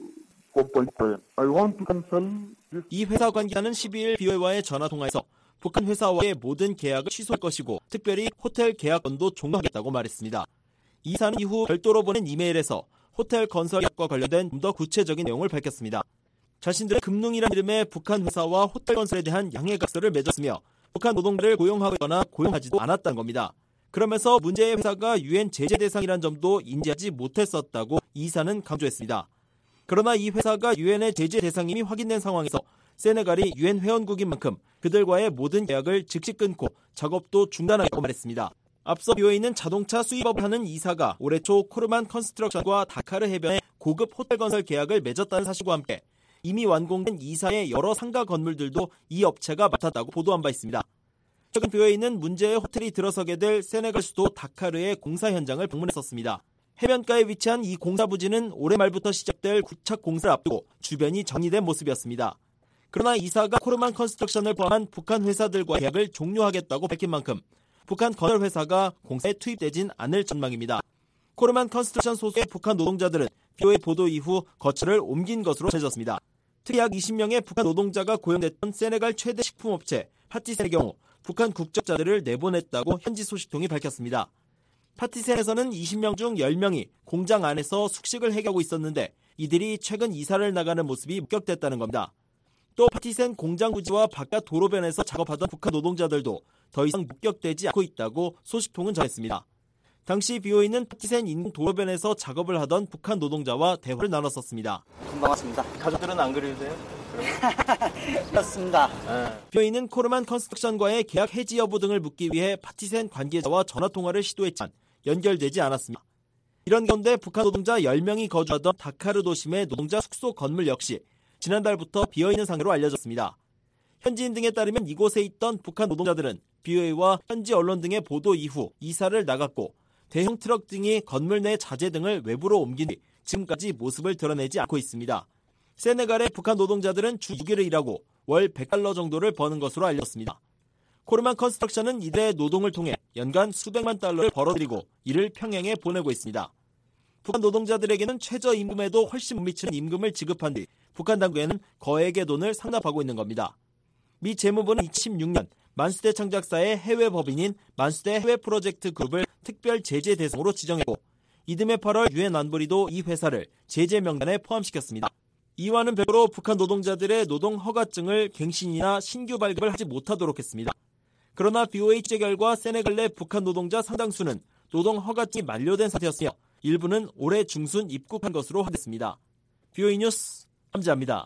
company. I want to cancel this. 이 회사 관계자는 십이일 비오에이와의 전화 통화에서 북한 회사와의 모든 계약을 취소할 것이고 특별히 호텔 계약권도 종료하겠다고 말했습니다. 이 사는 이후 별도로 보낸 이메일에서 호텔 건설 계약과 관련된 좀 더 구체적인 내용을 밝혔습니다. 자신들의 금융이라는 이름의 북한 회사와 호텔 건설에 대한 양해각서를 맺었으며 북한 노동자를 고용하고 있거나 고용하지도 않았다는 겁니다. 그러면서 문제의 회사가 유엔 제재 대상이라는 점도 인지하지 못했었다고 이사는 강조했습니다. 그러나 이 회사가 유엔의 제재 대상임이 확인된 상황에서 세네갈이 유엔 회원국인 만큼 그들과의 모든 계약을 즉시 끊고 작업도 중단하겠다고 말했습니다. 앞서 비오에이는 자동차 수입업을 하는 이사가 올해 초 코르만 컨스트럭션과 다카르 해변에 고급 호텔 건설 계약을 맺었다는 사실과 함께 이미 완공된 이사의 여러 상가 건물들도 이 업체가 맡았다고 보도한 바 있습니다. 최근 비오에이는 문제의 호텔이 들어서게 될 세네갈 수도 다카르의 공사 현장을 방문했었습니다. 해변가에 위치한 이 공사 부지는 올해 말부터 시작될 구착 공사를 앞두고 주변이 정리된 모습이었습니다. 그러나 이사가 코르만 컨스트럭션을 포함한 북한 회사들과 계약을 종료하겠다고 밝힌 만큼 북한 건설 회사가 공사에 투입되진 않을 전망입니다. 코르만 컨스트럭션 소속의 북한 노동자들은 비오에이 보도 이후 거처를 옮긴 것으로 전해졌습니다. 특히 약 이십 명의 북한 노동자가 고용됐던 세네갈 최대 식품업체 파티센의 경우 북한 국적자들을 내보냈다고 현지 소식통이 밝혔습니다. 파티센에서는 이십 명 중 열 명이 공장 안에서 숙식을 해결하고 있었는데 이들이 최근 이사를 나가는 모습이 목격됐다는 겁니다. 또 파티센 공장 부지와 바깥 도로변에서 작업하던 북한 노동자들도 더 이상 목격되지 않고 있다고 소식통은 전했습니다. 당시 비오에이는 파티센 인근 도로변에서 작업을 하던 북한 노동자와 대화를 나눴었습니다. 금방 왔습니다. 가족들은 안 그리우세요? 그렇습니다. 비오에이는 코르만 컨스트럭션과의 계약 해지 여부 등을 묻기 위해 파티센 관계자와 전화통화를 시도했지만 연결되지 않았습니다. 이런 가운데 북한 노동자 열 명이 거주하던 다카르 도심의 노동자 숙소 건물 역시 지난달부터 비어있는 상태로 알려졌습니다. 현지인 등에 따르면 이곳에 있던 북한 노동자들은 비오에이와 현지 언론 등의 보도 이후 이사를 나갔고 대형 트럭 등이 건물 내 자재 등을 외부로 옮긴 뒤 지금까지 모습을 드러내지 않고 있습니다. 세네갈의 북한 노동자들은 주 육 일을 일하고 월 백 달러 정도를 버는 것으로 알렸습니다. 코르만 컨스트럭션은 이들의 노동을 통해 연간 수백만 달러를 벌어들이고 이를 평양에 보내고 있습니다. 북한 노동자들에게는 최저임금에도 훨씬 못 미치는 임금을 지급한 뒤 북한 당국에는 거액의 돈을 상납하고 있는 겁니다. 미 재무부는 이천십육 년 만수대 창작사의 해외 법인인 만수대 해외 프로젝트 그룹을 특별 제재 대상으로 지정했고 이듬해 팔월 유엔 안보리도 이 회사를 제재 명단에 포함시켰습니다. 이와는 별도로 북한 노동자들의 노동 허가증을 갱신이나 신규 발급을 하지 못하도록 했습니다. 그러나 비오에이 취재 결과 세네갈 내 북한 노동자 상당수는 노동 허가증이 만료된 상태였으며 일부는 올해 중순 입국한 것으로 확인됐습니다. 비오에이 뉴스 함지아입니다.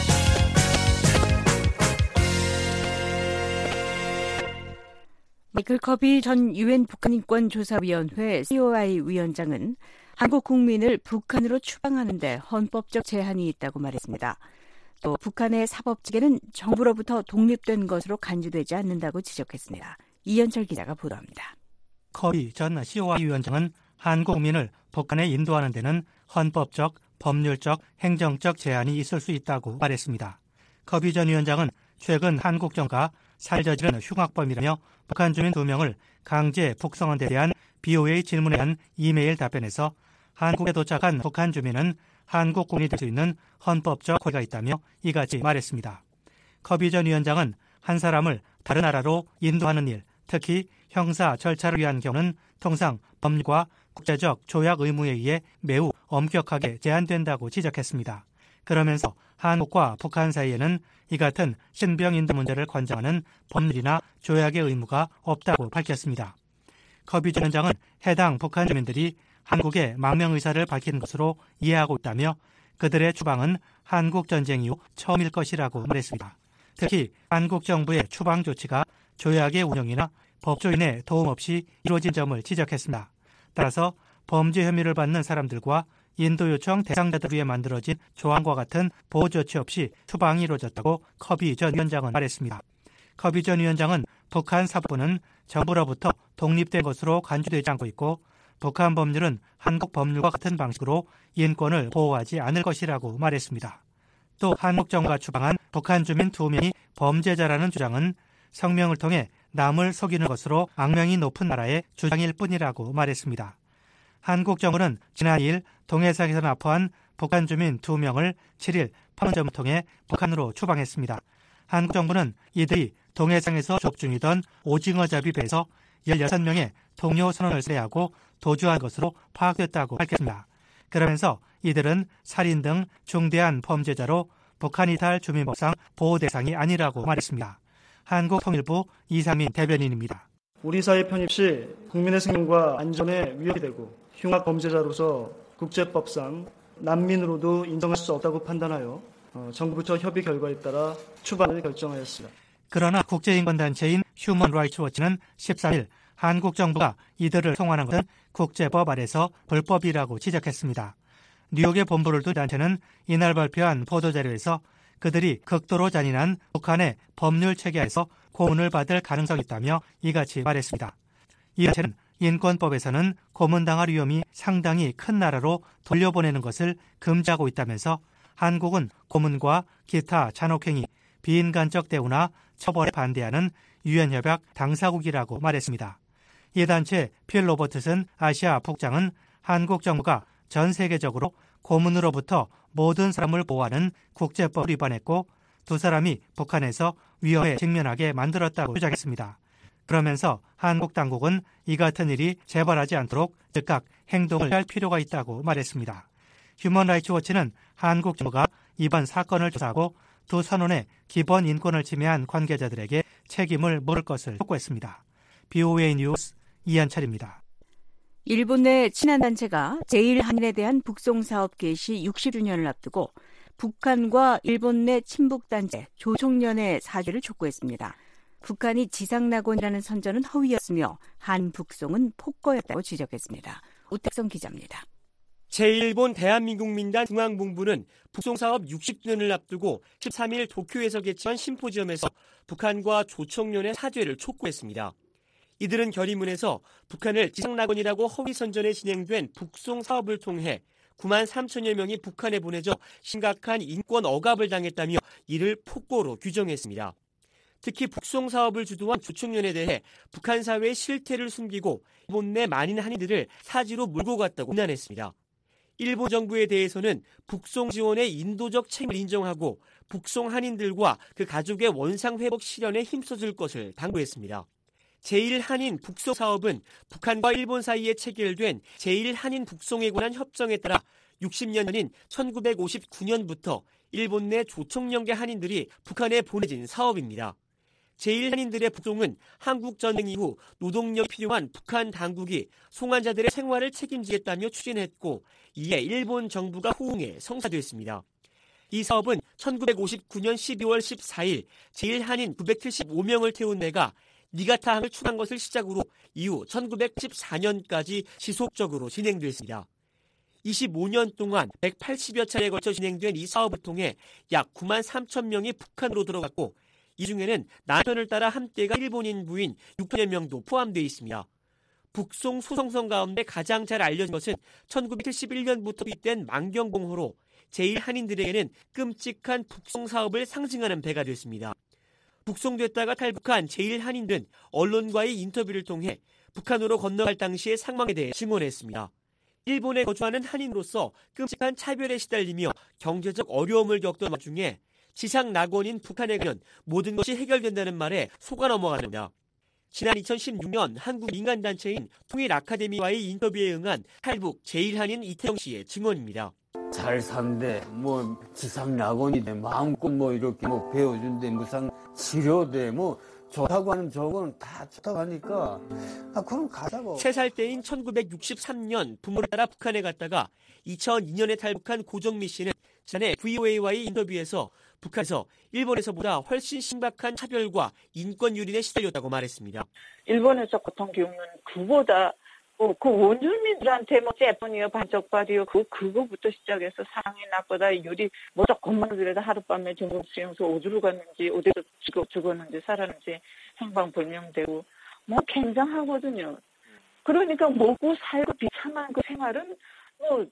마이클 커비 전 유엔 북한인권조사위원회 씨오아이 위원장은 한국 국민을 북한으로 추방하는 데 헌법적 제한이 있다고 말했습니다. 또 북한의 사법체계는 정부로부터 독립된 것으로 간주되지 않는다고 지적했습니다. 이현철 기자가 보도합니다. 커비 전 씨오아이 위원장은 한국 국민을 북한에 인도하는 데는 헌법적, 법률적, 행정적 제한이 있을 수 있다고 말했습니다. 커비 전 위원장은 최근 한국 정부가 살저지른 흉악범이라며 북한 주민 두 명을 강제 북송한 데 대한 비오에이 질문에 대한 이메일 답변에서 한국에 도착한 북한 주민은 한국 국민이 될 수 있는 헌법적 권리가 있다며 이같이 말했습니다. 커비 전 위원장은 한 사람을 다른 나라로 인도하는 일, 특히 형사 절차를 위한 경우는 통상 법률과 국제적 조약 의무에 의해 매우 엄격하게 제한된다고 지적했습니다. 그러면서 한국과 북한 사이에는 이 같은 신병 인도 문제를 관장하는 법률이나 조약의 의무가 없다고 밝혔습니다. 커비 전 위원장은 해당 북한 주민들이 한국의 망명 의사를 밝힌 것으로 이해하고 있다며 그들의 추방은 한국 전쟁 이후 처음일 것이라고 말했습니다. 특히 한국 정부의 추방 조치가 조약의 운영이나 법조인의 도움 없이 이루어진 점을 지적했습니다. 따라서 범죄 혐의를 받는 사람들과 인도 요청 대상자들 위해 만들어진 조항과 같은 보호 조치 없이 추방이 이루어졌다고 커비 전 위원장은 말했습니다. 커비 전 위원장은 북한 사법부는 정부로부터 독립된 것으로 간주되지 않고 있고 북한 법률은 한국 법률과 같은 방식으로 인권을 보호하지 않을 것이라고 말했습니다. 또 한국 정부가 추방한 북한 주민 두 명이 범죄자라는 주장은 성명을 통해 남을 속이는 것으로 악명이 높은 나라의 주장일 뿐이라고 말했습니다. 한국 정부는 지난 이 일 동해상에서 납포한 북한 주민 두 명을 칠 일 판문점을 통해 북한으로 추방했습니다. 한국 정부는 이들이 동해상에서 조업 중이던 오징어잡이 배에서 열여섯 명의 동료 선원을 살해하고 도주한 것으로 파악됐다고 밝혔습니다. 그러면서 이들은 살인 등 중대한 범죄자로 북한 이탈 주민법상 보호 대상이 아니라고 말했습니다. 한국통일부 이상민 대변인입니다. 우리 사회 편입 시 국민의 생명과 안전에 위협이 되고 흉악 범죄자로서 국제법상 난민으로도 인정할 수 없다고 판단하여 정부처 협의 결과에 따라 추방을 결정하였습니다. 그러나 국제인권단체인 휴먼 라이츠 워치는 십삼 일 한국 정부가 이들을 송환한 것은 국제법 아래서 불법이라고 지적했습니다. 뉴욕에 본부를 둔 단체는 이날 발표한 보도자료에서 그들이 극도로 잔인한 북한의 법률 체계에서 고문을 받을 가능성이 있다며 이같이 말했습니다. 이 단체는 인권법에서는 고문당할 위험이 상당히 큰 나라로 돌려보내는 것을 금지하고 있다면서 한국은 고문과 기타 잔혹행위, 비인간적 대우나 처벌에 반대하는 유엔협약 당사국이라고 말했습니다. 이 단체 필 로버트슨 아시아 북장은 한국 정부가 전 세계적으로 고문으로부터 모든 사람을 보호하는 국제법을 위반했고 두 사람이 북한에서 위험에 직면하게 만들었다고 주장했습니다. 그러면서 한국 당국은 이 같은 일이 재발하지 않도록 즉각 행동을 할 필요가 있다고 말했습니다. 휴먼 라이츠 워치는 한국 정부가 이번 사건을 조사하고 두 선원의 기본 인권을 침해한 관계자들에게 책임을 물을 것을 촉구했습니다. 비오에이 뉴스 이한철입니다. 일본 내 친한단체가 제일한인에 대한 북송사업 개시 육십 주년을 앞두고 북한과 일본 내 친북단체 조총련의 사죄를 촉구했습니다. 북한이 지상낙원이라는 선전은 허위였으며 한북송은 폭거였다고 지적했습니다. 오택성 기자입니다. 제일본 대한민국민단 중앙본부는 북송사업 육십 주년을 앞두고 십삼 일 도쿄에서 개최한 심포지엄에서 북한과 조총련의 사죄를 촉구했습니다. 이들은 결의문에서 북한을 지상낙원이라고 허위선전에 진행된 북송 사업을 통해 구만 삼천여 명이 북한에 보내져 심각한 인권 억압을 당했다며 이를 폭거로 규정했습니다. 특히 북송 사업을 주도한 조총련에 대해 북한 사회의 실태를 숨기고 일본 내 많은 한인들을 사지로 몰고 갔다고 비난했습니다. 일본 정부에 대해서는 북송 지원의 인도적 책임을 인정하고 북송 한인들과 그 가족의 원상회복 실현에 힘써줄 것을 당부했습니다. 제일한인 북송 사업은 북한과 일본 사이에 체결된 제일한인 북송에 관한 협정에 따라 육십 년 전인 천구백오십구 년부터 일본 내 조총련계 한인들이 북한에 보내진 사업입니다. 제일한인들의 북송은 한국 전쟁 이후 노동력이 필요한 북한 당국이 송환자들의 생활을 책임지겠다며 추진했고 이에 일본 정부가 호응해 성사됐습니다. 이 사업은 천구백오십구 년 십이월 십사일 제일한인 구백칠십오 명을 태운 배가 니가타항을 출항한 것을 시작으로 이후 천구백십사 년까지 지속적으로 진행됐습니다. 이십오 년 동안 백팔십여 차례에 걸쳐 진행된 이 사업을 통해 약 구만 삼천 명이 북한으로 들어갔고 이 중에는 남편을 따라 함께 간 일본인 부인 육천여 명도 포함되어 있습니다. 북송 소송선 가운데 가장 잘 알려진 것은 천구백칠십일 년부터 비롯된 만경공호로 제일한인들에게는 끔찍한 북송 사업을 상징하는 배가 됐습니다. 북송됐다가 탈북한 제일한인들은 언론과의 인터뷰를 통해 북한으로 건너갈 당시의 상황에 대해 증언했습니다. 일본에 거주하는 한인으로서 끔찍한 차별에 시달리며 경제적 어려움을 겪던 와중에 지상 낙원인 북한에 가면 모든 것이 해결된다는 말에 속아 넘어가는다. 지난 이천십육 년 한국 민간단체인 통일아카데미와의 인터뷰에 응한 탈북 제일 한인 이태영 씨의 증언입니다. 잘 산대, 뭐 지상 낙원이대, 마음껏 뭐 이렇게 뭐 배워준대, 무상 치료대, 뭐 좋다고 하는 저건 다 좋다고 하니까 아 그럼 가자고. 세 살 때인 천구백육십삼 년 부모를 따라 북한에 갔다가 이천이 년에 탈북한 고정미 씨는 지난해 브이오에이와의 인터뷰에서 북한에서 일본에서보다 훨씬 심각한 차별과 인권 유린에 시달렸다고 말했습니다. 일본에서 고통겪는 그보다 뭐 그 원주민들한테 뭐 재판이요 반쪽발이요 그 그거부터 시작해서 상이 나쁘다 유리 뭐 조금만 그래도 하룻밤에 중국 수용소 어디로 갔는지 어디서 죽어, 죽었는지 살았는지 행방불명되고 뭐 굉장하거든요. 그러니까 먹고 살고 비참한 그 생활은 뭐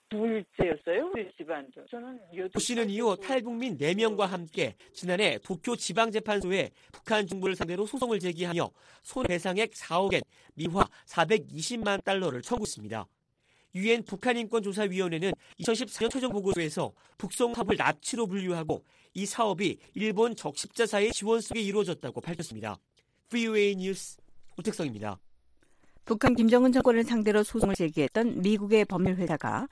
둘째였어요, 우리 집안도. 저는 오 씨는 이후 탈북민 네 명과 함께 지난해 도쿄 지방재판소에 북한 정부를 상대로 소송을 제기하며 손해배상액 사억 엔, 미화 사백이십만 달러를 청구했습니다. 유엔 북한인권조사위원회는 이천십사 년 최종 보고서에서 북송 사업을 납치로 분류하고 이 사업이 일본 적십자사의 지원 속에 이루어졌다고 밝혔습니다. 브이오에이 뉴스 오택성입니다. 북한 김정은 정권을 상대로 소송을 제기했던 미국의 법률회사가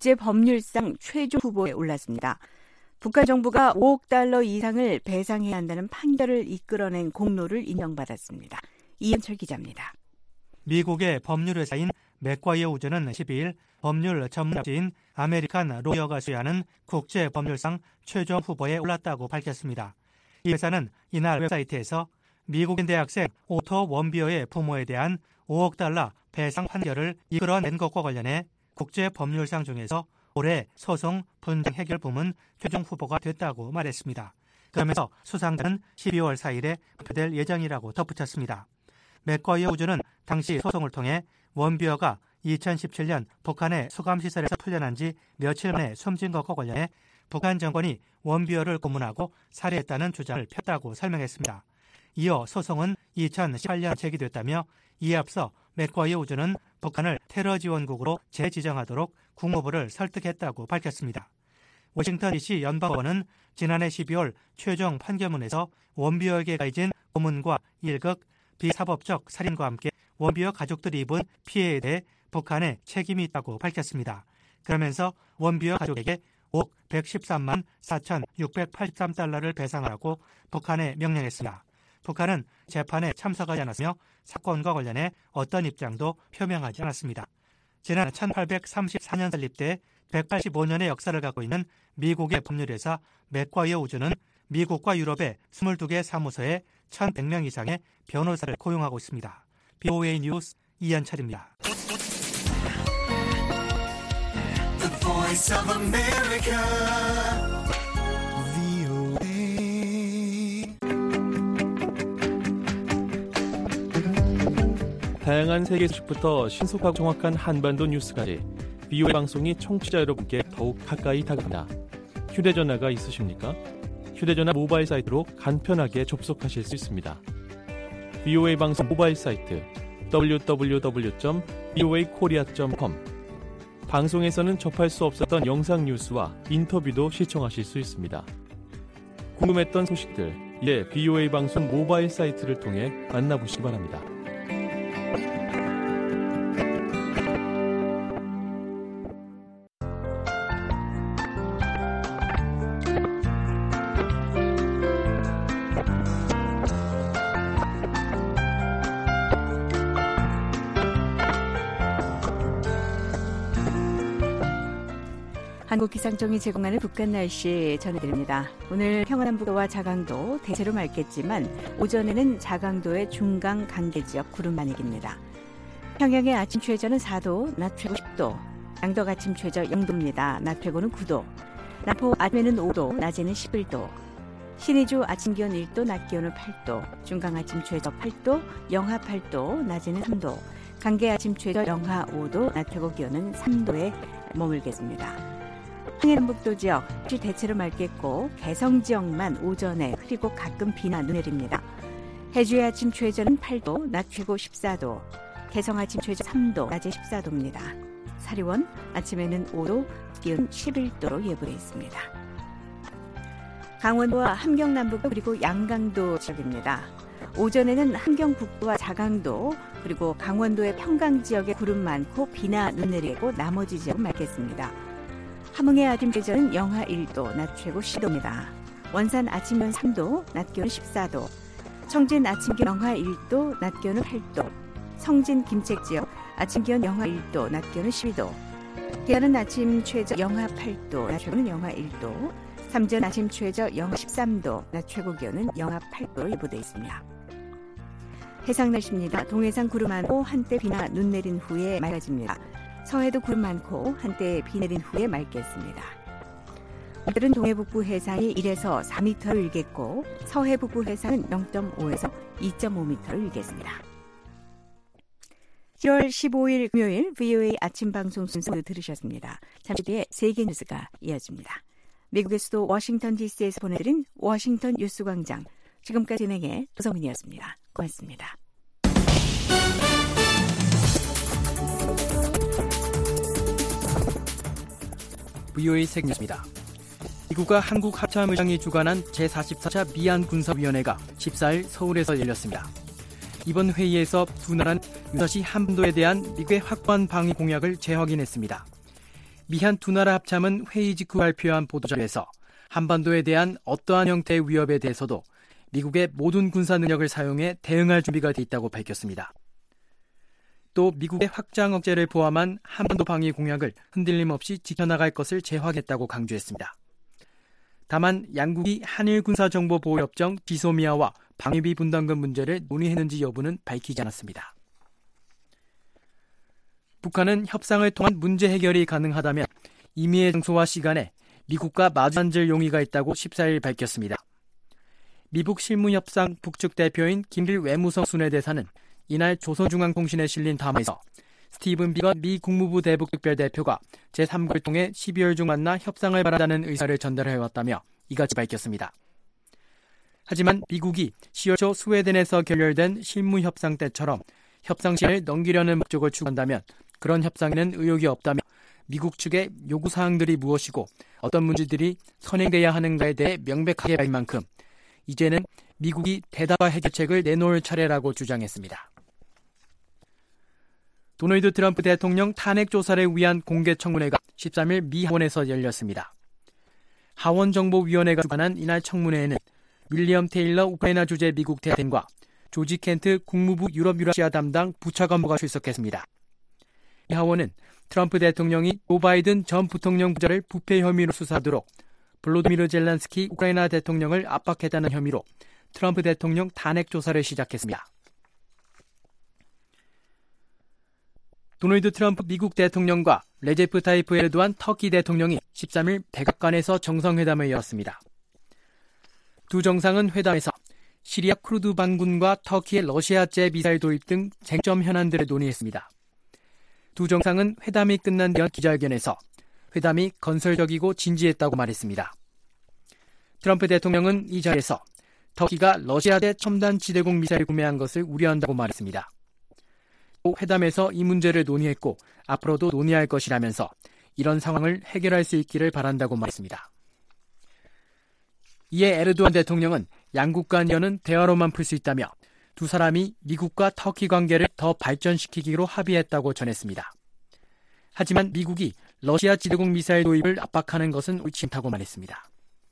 국제법률상 최종 후보에 올랐습니다. 북한 정부가 오억 달러 이상을 배상해야 한다는 판결을 이끌어낸 공로를 인정받았습니다. 이현철 기자입니다. 미국의 법률회사인 맥과이어 우즈는 십이 일 법률 전문 잡지인 아메리칸 로이어가 수여하는 국제법률상 최종 후보에 올랐다고 밝혔습니다. 이 회사는 이날 웹사이트에서 미국인 대학생 오토 원비어의 부모에 대한 오억 달러 배상 판결을 이끌어낸 것과 관련해 국제법률상 중에서 올해 소송 분쟁 해결 부문 최종 후보가 됐다고 말했습니다. 그러면서 수상자는 십이월 사일에 발표될 예정이라고 덧붙였습니다. 맥과이어 우즈는 당시 소송을 통해 원비어가 이천십칠 년 북한의 수감시설에서 풀려난 지 며칠 만에 숨진 것과 관련해 북한 정권이 원비어를 고문하고 살해했다는 주장을 폈다고 설명했습니다. 이어 소송은 이천십팔 년 제기됐다며 이에 앞서 맥과이어 우즈는 북한을 테러 지원국으로 재지정하도록 국무부를 설득했다고 밝혔습니다. 워싱턴 디씨 연방법원은 지난해 십이월 최종 판결문에서 원비어에게 가해진 고문과 일극, 비사법적 살인과 함께 원비어 가족들이 입은 피해에 대해 북한에 책임이 있다고 밝혔습니다. 그러면서 원비어 가족에게 억 백십삼만 사천육백팔십삼 달러를 배상하라고 북한에 명령했습니다. 북한은 재판에 참석하지 않았으며 사건과 관련해 어떤 입장도 표명하지 않았습니다. 지난 천팔백삼십사 년 설립돼 백팔십오 년의 역사를 갖고 있는 미국의 법률회사 맥과이어 우즈는 미국과 유럽의 이십이 개 사무소에 천백 명 이상의 변호사를 고용하고 있습니다. 브이오에이 뉴스 이현철입니다. The Voice of America. 다양한 세계 소식부터 신속하고 정확한 한반도 뉴스까지 비오에이 방송이 청취자 여러분께 더욱 가까이 다가갑니다. 휴대전화가 있으십니까? 휴대전화 모바일 사이트로 간편하게 접속하실 수 있습니다. 비오에이 방송 모바일 사이트 더블유 더블유 더블유 점 비오에이 코리아 점 컴 방송에서는 접할 수 없었던 영상 뉴스와 인터뷰도 시청하실 수 있습니다. 궁금했던 소식들 이제 비오에이 방송 모바일 사이트를 통해 만나보시기 바랍니다. 한국기상청이 제공하는 북한 날씨 전해드립니다. 오늘 평안남북도와 자강도 대체로 맑겠지만 오전에는 자강도의 중강 강계 지역 구름만 이깁니다. 평양의 아침 최저는 사 도, 낮 최고 십 도, 양덕 아침 최저 영 도입니다. 낮 최고는 구 도, 남포 아침에는 오 도, 낮에는 십일 도, 신의주 아침 기온 일 도, 낮 기온은 팔 도, 중강 아침 최저 팔 도, 영하 팔 도, 낮에는 삼 도, 강계 아침 최저 영하 오 도, 낮 최고 기온은 삼 도에 머물겠습니다. 황해남북도 지역 대체로 맑겠고 개성 지역만 오전에 흐리고 가끔 비나 눈 내립니다. 해주의 아침 최저는 팔 도, 낮 최고 십사 도, 개성 아침 최저 삼 도, 낮에 십사 도입니다. 사리원 아침에는 오 도, 기온 십일 도로 예보되어 있습니다. 강원도와 함경 남북도 그리고 양강도 지역입니다. 오전에는 함경 북부와 자강도 그리고 강원도의 평강 지역에 구름 많고 비나 눈 내리고 나머지 지역은 맑겠습니다. 함흥의 아침 최저는 영하 일 도, 낮 최고 십 도입니다. 원산 아침 기온 삼 도, 낮 기온 십사 도, 청진 아침 기온 영하 일 도, 낮 기온은 팔 도, 성진 김책 지역 아침 기온 영하 일 도, 낮 기온은 십이 도, 계안은 아침 최저 영하 팔 도, 낮 최고는 영하 일 도, 삼전 아침 최저 영하 십삼 도, 낮 최고 기온은 영하 팔 도로 예보되어 있습니다. 해상 날씨입니다. 동해상 구름 많고 한때 비나 눈 내린 후에 맑아집니다. 서해도 구름 많고 한때 비 내린 후에 맑겠습니다. 오늘은 동해 북부 해상이 일에서 사 미터를 일겠고 서해 북부 해상은 영 점 오에서 이 점 오 미터를 일겠습니다. 시월 십오일 금요일 브이오에이 아침 방송 순서 들으셨습니다. 잠시 뒤에 세계 뉴스가 이어집니다. 미국의 수도 워싱턴 디씨에서 보내드린 워싱턴 뉴스광장, 지금까지 진행의 도성민이었습니다. 고맙습니다. 브이오에이 세계 뉴스입니다. 미국과 한국 합참의장이 주관한 제사십사 차 미안군사위원회가 십사일 서울에서 열렸습니다. 이번 회의에서 두 나라는 유사시 한반도에 대한 미국의 확고한 방위 공약을 재확인했습니다. 미한 두 나라 합참은 회의 직후 발표한 보도자료에서 한반도에 대한 어떠한 형태의 위협에 대해서도 미국의 모든 군사 능력을 사용해 대응할 준비가 돼 있다고 밝혔습니다. 또 미국의 확장 억제를 포함한 한반도 방위 공약을 흔들림 없이 지켜나갈 것을 재확인했다고 강조했습니다. 다만 양국이 한일 군사정보보호협정 지소미아와 방위비 분담금 문제를 논의했는지 여부는 밝히지 않았습니다. 북한은 협상을 통한 문제 해결이 가능하다면 임의의 장소와 시간에 미국과 마주 앉을 용의가 있다고 십사일 밝혔습니다. 미북 실무협상 북측 대표인 김길 외무성 순회대사는 이날 조선중앙통신에 실린 담화에서 스티븐 비건 미 국무부 대북 특별대표가 제삼국을 통해 십이월 중 만나 협상을 바란다는 의사를 전달해왔다며 이같이 밝혔습니다. 하지만 미국이 시월 초 스웨덴에서 결렬된 실무협상 때처럼 협상 시간을 넘기려는 목적을 추구한다면 그런 협상에는 의욕이 없다며 미국 측의 요구사항들이 무엇이고 어떤 문제들이 선행돼야 하는가에 대해 명백하게 알 만큼 이제는 미국이 대다화 해결책을 내놓을 차례라고 주장했습니다. 도널드 트럼프 대통령 탄핵 조사를 위한 공개 청문회가 십삼일 미 하원에서 열렸습니다. 하원정보위원회가 주관한 이날 청문회에는 윌리엄 테일러 우크라이나 주재 미국 대사관과 조지 켄트 국무부 유럽-유라시아 담당 부차관보가 출석했습니다. 이 하원은 트럼프 대통령이 조 바이든 전 부통령 부자를 부패 혐의로 수사하도록 볼로디미르 젤란스키 우크라이나 대통령을 압박했다는 혐의로 트럼프 대통령 탄핵 조사를 시작했습니다. 도널드 트럼프 미국 대통령과 레제프 타이프 에르도안 터키 대통령이 십삼일 백악관에서 정상회담을 열었습니다. 두 정상은 회담에서 시리아 쿠르드 반군과 터키의 러시아제 미사일 도입 등 쟁점 현안들을 논의했습니다. 두 정상은 회담이 끝난 뒤 기자회견에서 회담이 건설적이고 진지했다고 말했습니다. 트럼프 대통령은 이 자리에서 터키가 러시아제 첨단 지대공 미사일을 구매한 것을 우려한다고 말했습니다. 또 회담에서 이 문제를 논의했고 앞으로도 논의할 것이라면서 이런 상황을 해결할 수 있기를 바란다고 말했습니다. 이에 에르도안 대통령은 양국 간 연은 대화로만 풀 수 있다며 두 사람이 미국과 터키 관계를 더 발전시키기로 합의했다고 전했습니다. 하지만 미국이 러시아 지대공 미사일 도입을 압박하는 것은 옳지 않다고 말했습니다.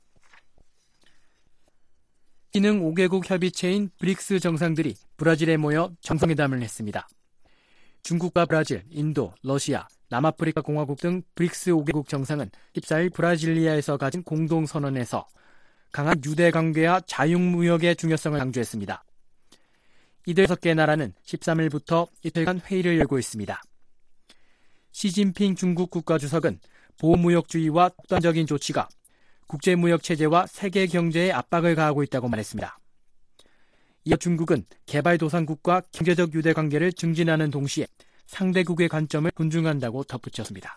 기능 오 개국 협의체인 브릭스 정상들이 브라질에 모여 정상회담을 했습니다. 중국과 브라질, 인도, 러시아, 남아프리카 공화국 등 브릭스 오 개국 정상은 십사일 브라질리아에서 가진 공동선언에서 강한 유대관계와 자유무역의 중요성을 강조했습니다. 이들 여섯 개 나라는 십삼일부터 이틀간 회의를 열고 있습니다. 시진핑 중국 국가주석은 보호무역주의와 독단적인 조치가 국제무역체제와 세계 경제에 압박을 가하고 있다고 말했습니다. 이어 중국은 개발도상국과 경제적 유대관계를 증진하는 동시에 상대국의 관점을 존중한다고 덧붙였습니다.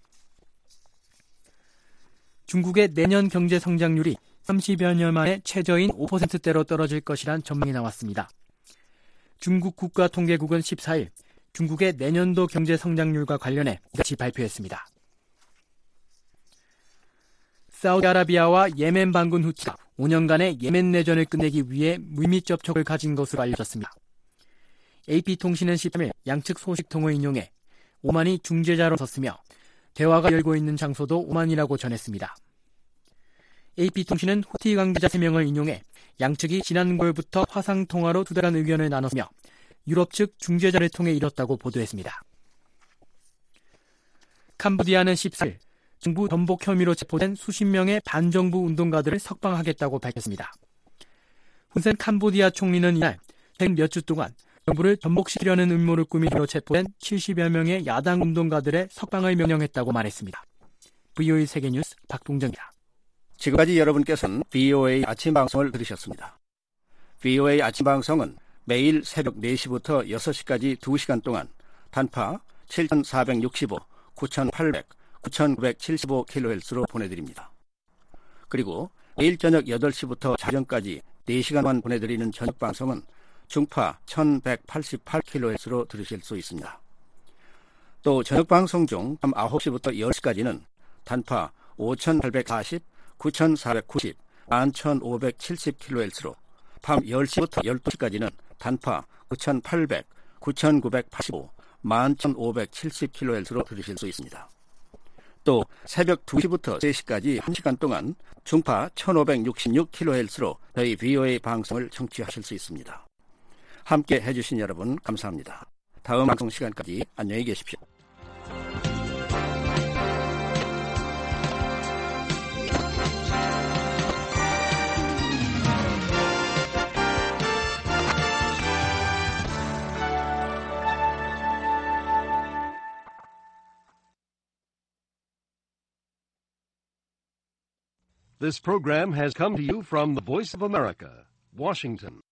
중국의 내년 경제 성장률이 삼십여 년 만에 최저인 오 퍼센트대로 떨어질 것이란 전망이 나왔습니다. 중국 국가통계국은 십사일 중국의 내년도 경제 성장률과 관련해 이같이 발표했습니다. 사우디아라비아와 예멘 반군 후티가 오 년간의 예멘 내전을 끝내기 위해 물밑 접촉을 가진 것으로 알려졌습니다. 에이피통신은 십삼 일 양측 소식통을 인용해 오만이 중재자로 섰으며 대화가 열고 있는 장소도 오만이라고 전했습니다. 에이피통신은 후티 관계자 세 명을 인용해 양측이 지난 구월부터 화상통화로 두 달간 의견을 나눴으며 유럽 측 중재자를 통해 이뤘다고 보도했습니다. 캄보디아는 십사 일 정부 전복 혐의로 체포된 수십 명의 반정부 운동가들을 석방하겠다고 밝혔습니다. 훈센 캄보디아 총리는 이날 최근 몇 주 동안 정부를 전복시키려는 음모를 꾸미기로 체포된 칠십여 명의 야당 운동가들의 석방을 명령했다고 말했습니다. 브이오에이 세계뉴스 박동정입니다. 지금까지 여러분께서는 브이오에이 아침 방송을 들으셨습니다. 브이오에이 아침 방송은 매일 새벽 네 시부터 여섯 시까지 두 시간 동안 단파 칠천사백육십오, 구천팔백, 구천구백칠십오 킬로헤르츠로 보내드립니다. 그리고 매일 저녁 여덟 시부터 자정까지 네 시간만 보내드리는 저녁 방송은 중파 천백팔십팔 킬로헤르츠로 들으실 수 있습니다. 또 저녁 방송 중 밤 아홉 시부터 열 시까지는 단파 오천팔백사십, 구천사백구십, 만 천오백칠십 킬로헤르츠로 밤 열 시부터 열두 시까지는 단파 구천팔백, 구천구백팔십오, 만 천오백칠십 킬로헤르츠로 들으실 수 있습니다. 또 새벽 두 시부터 세 시까지 한 시간 동안 중파 천오백육십육 킬로헤르츠로 저희 브이오에이 방송을 청취하실 수 있습니다. 함께 해주신 여러분 감사합니다. 다음 방송 시간까지 안녕히 계십시오. This program has come to you from the Voice of America, Washington.